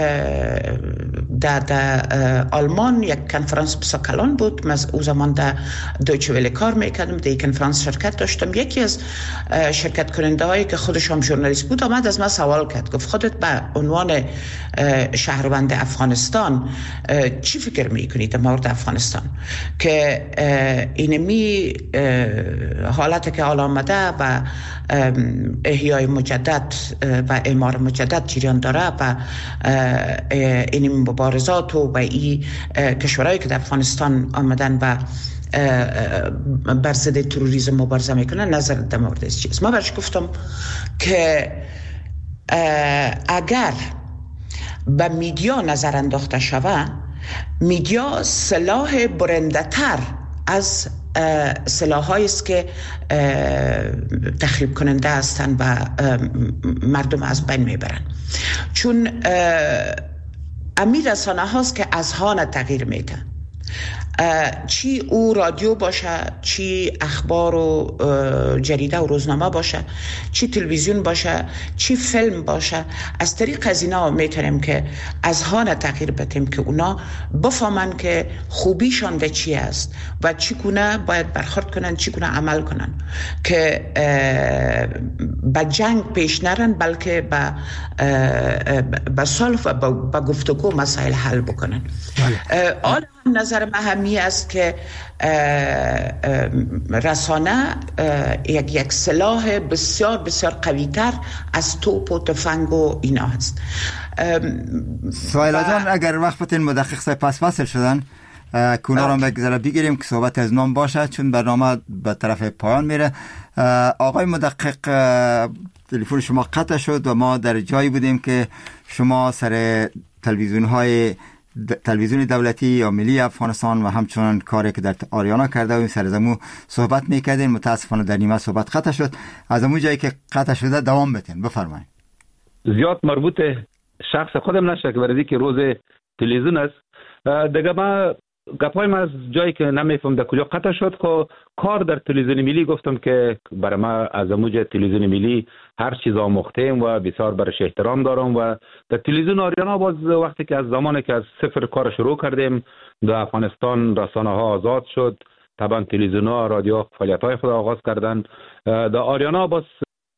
در آلمان یک کنفرانس بسیار کلان بود، من او زمان در دویچه وله کار میکردم، در یک کنفرانس شرکت داشتم. یکی از شرکت کننده هایی که خودش هم ژورنالیست بود آمد از من سوال کرد، گفت خودت به عنوان شهروند افغانستان چی فکر میکنید در مورد افغانستان که اینمی حالت که حال آمده و احیای مجدد و اعمار مجدد جریان داره و این مبارزات و این کشورهایی که در افغانستان آمدن و بر ضد تروریسم مبارزه میکنن، نظر در مورد چیست؟ ما برش گفتم که اگر به میدیا نظر انداخته شود، میدیا سلاح برنده تر از سلاح‌هایی است که تخریب کننده هستند و مردم از بین میبرن. چون امیر رسانه هاست که اذهان تغییر میده، چی او رادیو باشه، چی اخبار و جریده و روزنامه باشه، چی تلویزیون باشه، چی فیلم باشه، از طریق از اینا میتونیم که اذهان تغییر بدیم که اونا بفهمن که خوبیشان ده چی است و چگونه باید برخورد کنن، چگونه عمل کنن که به جنگ پیش نرن، بلکه به صلح و به گفتگو مسائل حل بکنن. آن نظر مهمی است که رسانه یک سلاح بسیار بسیار قوی تر از توپ و تفنگ و اینا هست. سویلا جان، اگر وقت بتین مدقق سای پس فصل شدن کونا رو بگیریم که صحبت از نام باشه، چون برنامه به طرف پایان میره. آقای مدقق، تلفن شما قطع شد و ما در جایی بودیم که شما سر تلویزیون دولتی یا ملی افغانستان و همچنان کاری که در آریانا کرده و سر زمو صحبت میکردین. متاسفانه در نیمه صحبت قطع شد. از همون جایی که قطع شده دوام بتین، بفرمایید. زیاد مربوط شخص خودم نشه که برای که روز تلویزیون است دیگه. ما گپایم از جایی که نمیفهم در کجا قطع شد که کار در تلویزیون ملی گفتم که برای ما از اموج تلویزیون ملی هر چیز آموختیم و بسیار برش احترام دارم و در تلویزیون آریانا باز وقتی که از زمانی که از صفر کار شروع کردیم در افغانستان رسانه ها آزاد شد، طبعا تلویزیون ها رادیو فعالیت های خود آغاز کردن. در آریانا باز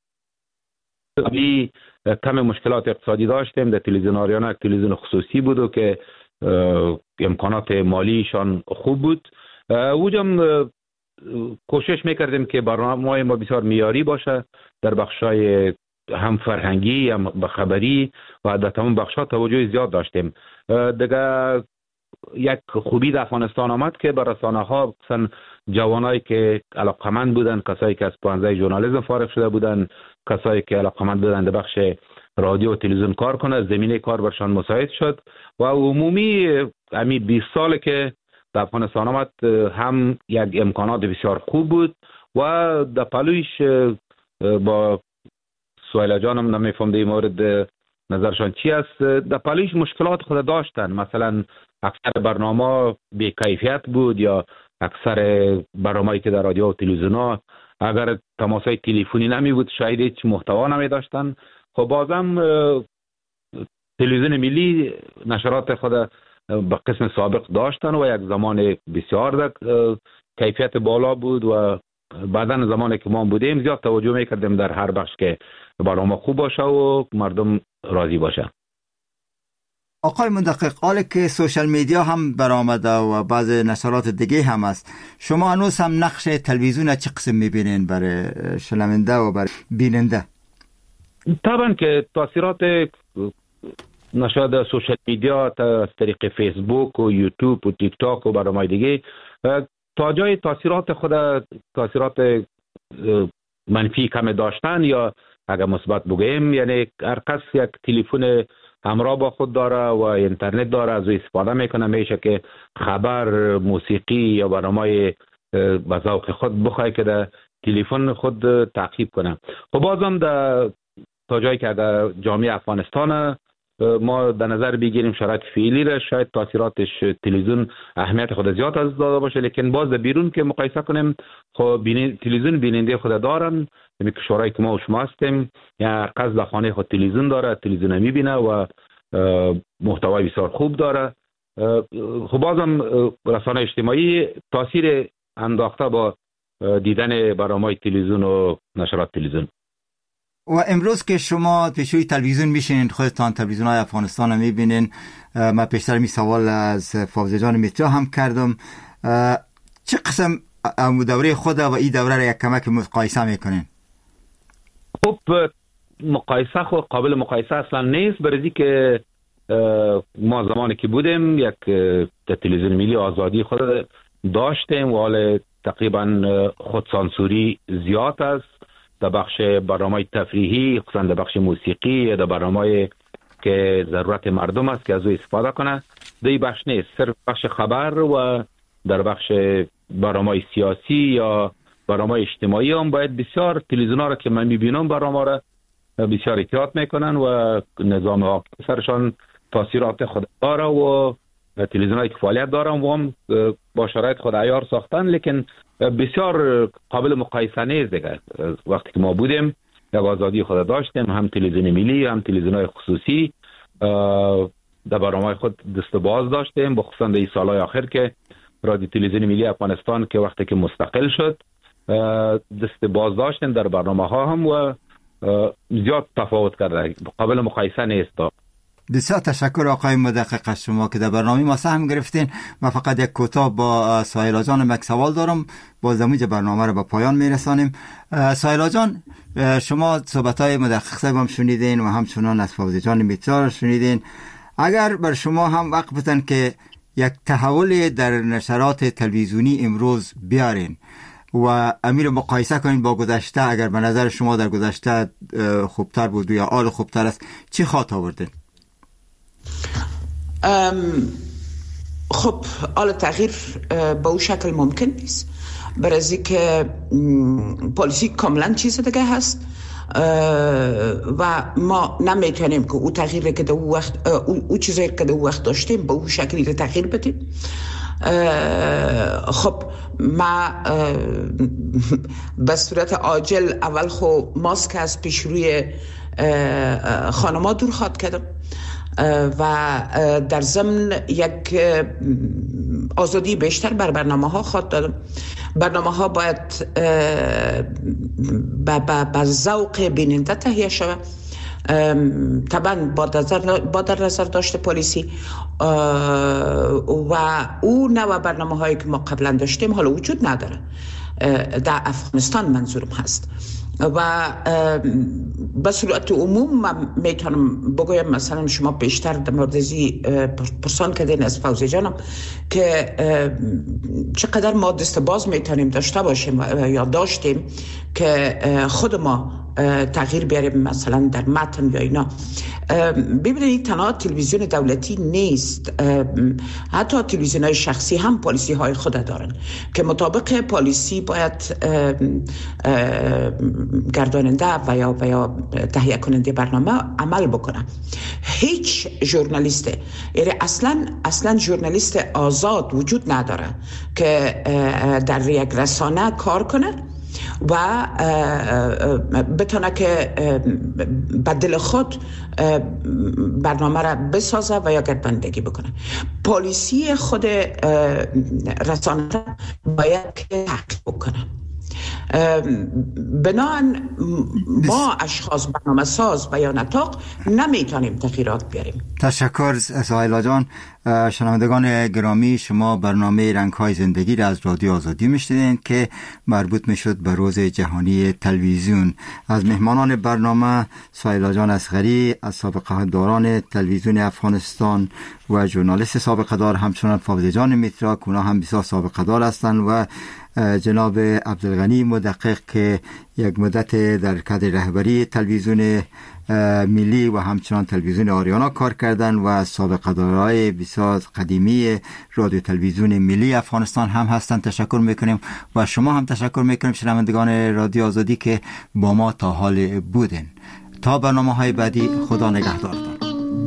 کم مشکلات اقتصادی داشتیم. در تلویزیون آریانا یک تلویزیون خصوصی بود و که امکانات مالیشان خوب بود. وجم کوشش میکردیم که برنامه ما بسیار معیاری باشه در بخشای هم فرهنگی هم خبری و در تمام بخش‌ها توجه زیاد داشتیم. دیگه یک خوبی در افغانستان آمد که بر رسانه‌ها مثلا جوانایی که علاقمند بودن، کسایی که از پانزه ژورنالیسم فارغ شده بودن، کسایی که علاقمند بودن در بخش رادیو و تلویزیون کار کنه، زمینه کار برشان مساعد شد و عمومی همین 20 سال که در افغانستان آمد هم یک امکانات بسیار خوب بود و در پلویش با سویلا جانم نمیفهم در این مورد نظرشان چی است، در پلویش مشکلات خود داشتن. مثلا اکثر برنامه بی کیفیت بود یا اکثر برنامه‌ای که در رادیو و تلویزیون ها اگر تماسای تلفنی نمی بود شاید هیچ محتوا نمی داشتن. خب بازم تلویزیون ملی نشرات خود به قسم سابق داشتن و یک زمان بسیار کیفیت بالا بود و بعدن زمانی که ما بودیم زیاد توجه میکردیم در هر بخش که برنامه خوب باشه و مردم راضی باشه. آقای مدقق، حالا که سوشل میدیا هم برآمده و بعض نشرات دیگه هم است، شما هنوز هم نقش تلویزیون چه قسم میبینین برای شنونده و برای بیننده؟ طبعا که تاثیرات نشرات سوشل میدیا از طریق فیسبوک و یوتیوب و تیک تاک و برنامه‌های دیگه تا جای تاثیرات خود تاثیرات منفی کم داشتن یا اگر مثبت بگیم، یعنی هر کس یک تلفن همراه با خود داره و اینترنت داره، از او استفاده میکنه، میشه که خبر، موسیقی یا برنامه به ذوق خود بخواه که در تلفن خود تعقیب کنه. خب بازم تا جایی که اگر جامعه افغانستان ما در نظر بگیریم شرایط فعلی را، شاید تاثیراتش تلویزیون اهمیت خود زیاد از داده باشه، لیکن باز در بیرون که مقایسه کنیم خب تلویزیون بیننده خود دارن، یعنی کشورهایی که ما و شما هستیم یا قصد در خانه خود تلویزیون داره، تلویزیون میبینه و محتوای بسیار خوب داره. خب بازم رسانه اجتماعی تاثیر انداخته با دیدن برنامه‌های تلویزیون و نشرات تلویزیون. و امروز که شما پیشوی تلویزیون میشینین، خودتان تلویزیون های افغانستان رو میبینین، من پیشتر می سوال از فوزی جان میترا هم کردم، چه قسم دوره خود و این دوره را یک کمک مقایسه میکنین؟ خب مقایسه خود قابل مقایسه اصلا نیست، برای که ما زمانی که بودیم یک تلویزیون ملی آزادی خود داشتیم و حال تقریبا خودسانسوری زیاد است در بخش برنامه تفریحی، خصوصا در بخش موسیقی، در برنامه که ضرورت مردم است که از او استفاده کنه. در بخش نیست، صرف بخش خبر و در بخش برنامه سیاسی یا برنامه اجتماعی هم باید بسیار تلویزیون ها را که من میبینم برنامه را بسیار احتیاط میکنن و نظام حاکم سرشان تاثیرات خود داره و تلویزیون هایی که فعالیت دارن و هم با شرایط خود عیار ساختن، لیکن بسیار قابل مقایسه نیست دیگه. وقتی که ما بودیم یک آزادی خود داشتیم، هم تلویزیون ملی هم تلویزیون های خصوصی در برنامه خود دست باز داشتیم، بخصوصا در این سالهای آخر که رادیو تلویزیون ملی افغانستان که وقتی که مستقل شد دست باز داشتیم در برنامه ها هم و زیاد تفاوت کرده، قابل مقایسه نیست. بسیار تشکر آقای مدقق از شما که در برنامه ما سهم گرفتین. من فقط یک کوتاه با سایلا جان یک سوال دارم، باز در برنامه رو به پایان میرسانیم. سایلا جان، شما صحبت‌های مدقق صاحب هم شنیدین و همچنان از فوزی جان میترا شنیدین. اگر بر شما هم وقت بدن که یک تحول در نشرات تلویزیونی امروز بیارین و امیر مقایسه کنین با گذشته، اگر به نظر شما در گذشته خوبتر بود یا حال خوبتر است، چی خواهد آوردین؟ خب حالا تغییر به اون شکل ممکن نیست، برای که پالیسی کاملا چیز دیگه هست و ما نمیتونیم که او تغییری که در او وقت او چیزی که در او وقت داشتیم به اون شکلی تغییر بدیم. خب ما به صورت عاجل اول خو ماسک از پیش روی خانما دور خواهد کردم و در ضمن یک آزادی بیشتر بر برنامه ها خواهد دادم. برنامه ها باید با ذوق بیننده تهیه شود، طبعا با در نظر داشته پالیسی و او نوع برنامه هایی که ما قبلا داشتیم حالا وجود نداره در افغانستان منظورم هست و به صورت عموم من میتونم بگویم مثلا شما بیشتر در مورد پرسان کردین از فوزی جانم که چقدر ما دست باز میتونیم داشته باشیم یا داشتیم که خود ما تغییر بیاریم مثلا در متن یا اینا. ببینید تنها تلویزیون دولتی نیست، حتی تلویزیون های شخصی هم پالیسی های خود دارن که مطابق پالیسی باید گرداننده و یا تهیه کننده برنامه عمل بکنه. هیچ ژورنالیست، یعنی اصلا ژورنالیست آزاد وجود نداره که در یک رسانه کار کنه و بتونه که بدل خود برنامه را بسازه و یا گردانندگی بکنه. پالیسی خود رسانه را باید که تحقیق بکنه. بنابراین ما اشخاص برنامه ساز و یا نطاق نمیتونیم تغییرات بیاریم. تشکر سهیلا جان. شنوندگان گرامی، شما برنامه رنگ‌های زندگی را از رادیو آزادی میشنیدین که مربوط میشد به روز جهانی تلویزیون. از مهمانان برنامه سهیلا جان اصغری از سابقه داران تلویزیون افغانستان و ژورنالیست سابقه دار، همچنان فاضل جان میترا، اونا هم بسیار سابقه دار هستند، و جناب عبدالغنی مدقق که یک مدت در کادر رهبری تلویزیون ملی و همچنان تلویزیون آریانا کار کردن و سابقه دارای بسیار قدیمی رادیو تلویزیون ملی افغانستان هم هستند. تشکر میکنیم و شما هم تشکر میکنیم شنوندگان رادیو آزادی که با ما تا حال بودین. تا برنامه‌های بعدی، خدا نگهدارتان.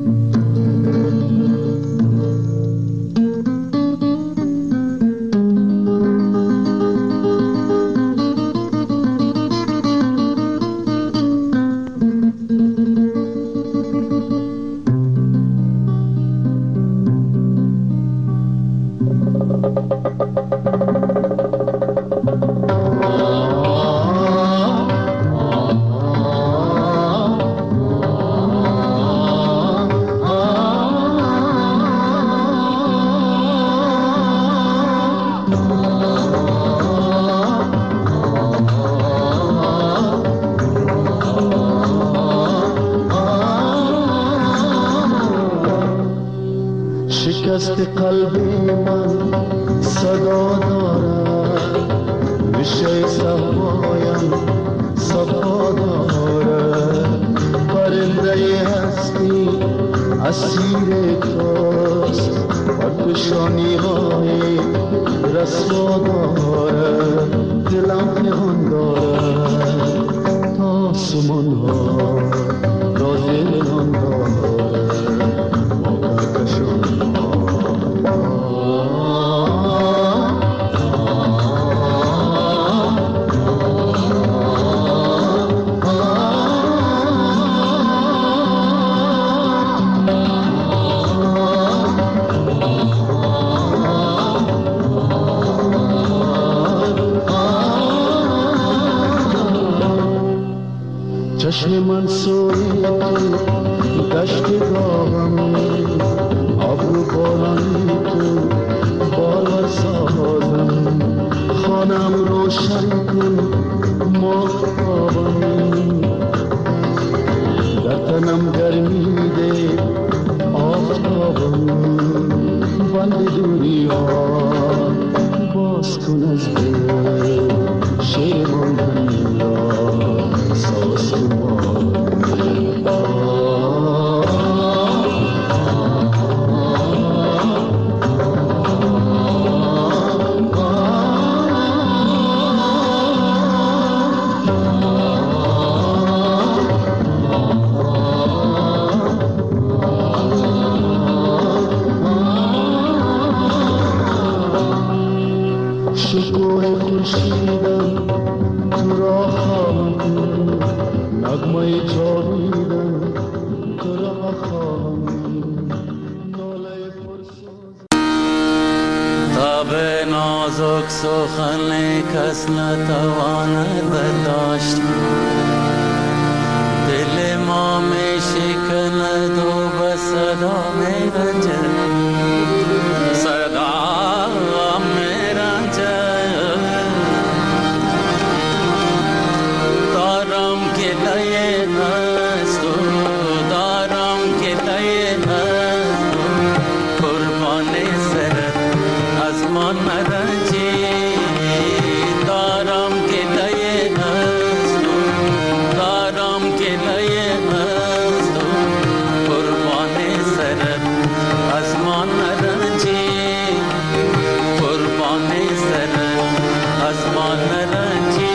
شکست قلبی من صدا دارد، میشه صفایم صفا دارد، پرنده هستی اسیر توست، پرکشانی های رسوا دارد، دلم نهان دارد تا سمان ها راز نهان دارد، ما کشان چشم من سوی تو دشت گاهم، ابرو بارانی تو باور سازم، خانم روشن کن ماهتابم، در تنم گرمی ده آفتابم، بند دنیا باز کن از دل شیر من را ساز کن. شکوه خورشیدم تو را خواهم، نغمه جاویدم تو را خواهم، ناله پرساز تاب نازک سخن کس نتواند برداشت، دل ما می شکند و به صدا می رنجد، دارم که دای هست، ما نرنجی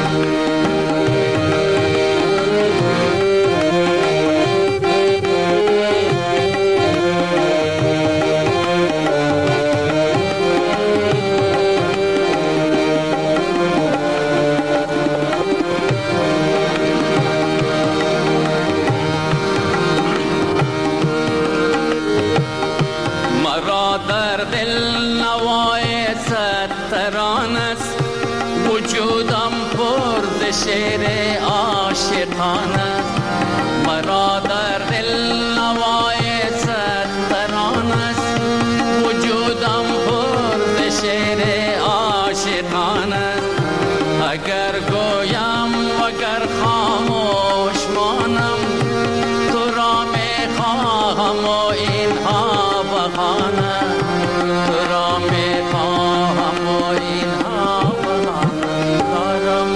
شعر عاشقانه مرا در دل نوای ستران است وجودم پر شعر عاشقانه اگر گویم وگر خاموش مانم تو را میخواهم و اینها بهانه تو را میخواهم و اینها بهانه دارم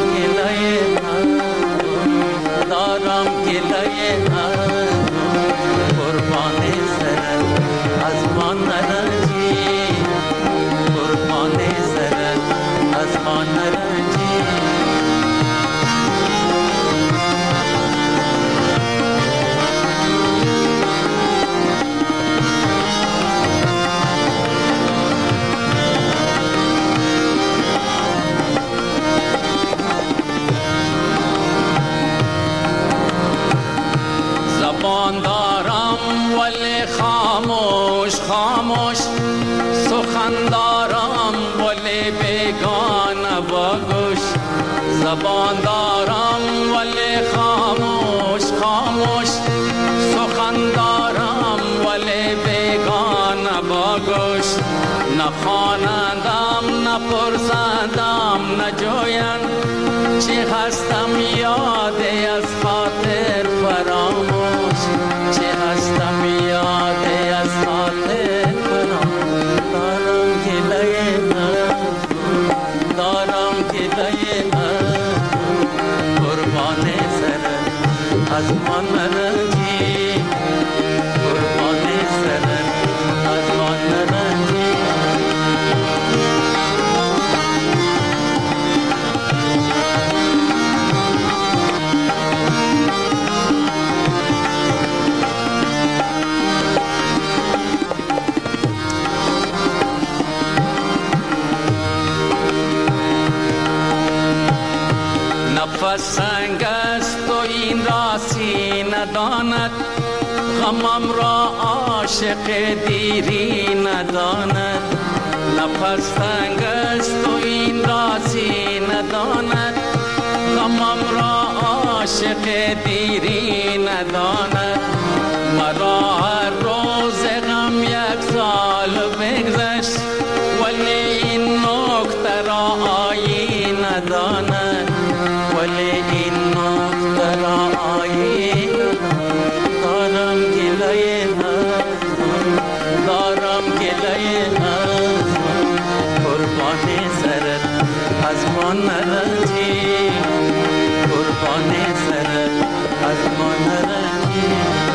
گلای قربان سرت از ما نرنجی قربان سرت از ما نرنجی زبان دارم ولی خاموش خاموش سخن دارم ولی بیگانه با گوش زبان دارم ولی خاموش خاموش سخن دارم ولی بیگانه با گوش نخوانندم نپرسندم نجویند چی هستم یادی از خاطر فراموش چی هستم یادی از خاطر فراموش دارم گلای قربان سرت از ما نرنجی قربان سرت از ما نرنجی نفس سنگ است و این راسی نداند غمم را عاشق دیری نداند نفس سنگ است و این راسی نداند غمم را عاشق دیری نداند مرا هر روز غم یک سال بگذشت ولی این نکته را آیین نداند ولی این نکته را آیین دارم گلای قربان سرت از ما نرنجی قربان سرت از ما نرنجی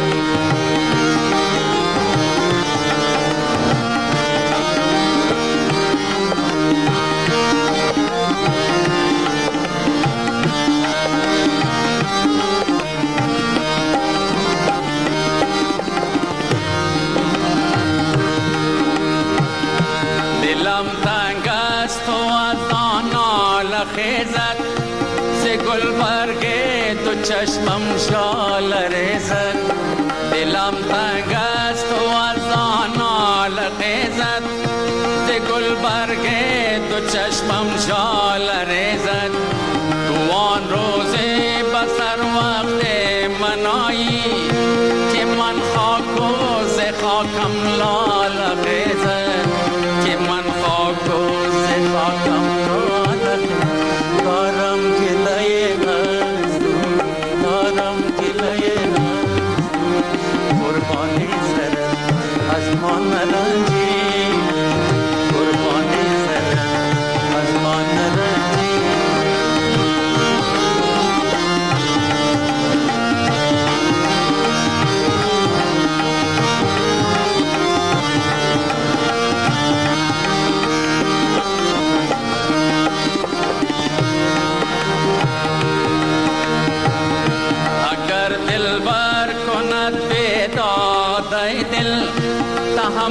دلم تنگ است و از آن ناله خیزد ز گلبرگ تو چشمم شاله ریزد دلم تنگ است و از آن ناله خیزد ز گلبرگ تو چشمم شاله ریزد تو آن روزی بسر وقت منایی که من خاک و ز خاکم لاله خیزد که من خاک و ز خاکم لاله خیزد دارم گلای قربان سرت از ما نرنجی قربان سرت از ما نرنجی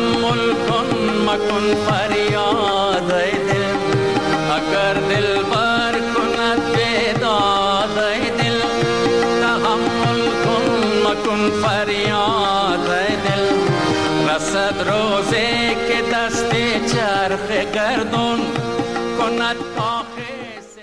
تحمل کن مکن فریاد ای دل، اگر دل بر کند بیداد ای دل، تحمل کن مکن فریاد ای دل. رسد روزی که دست چرخ گردون کند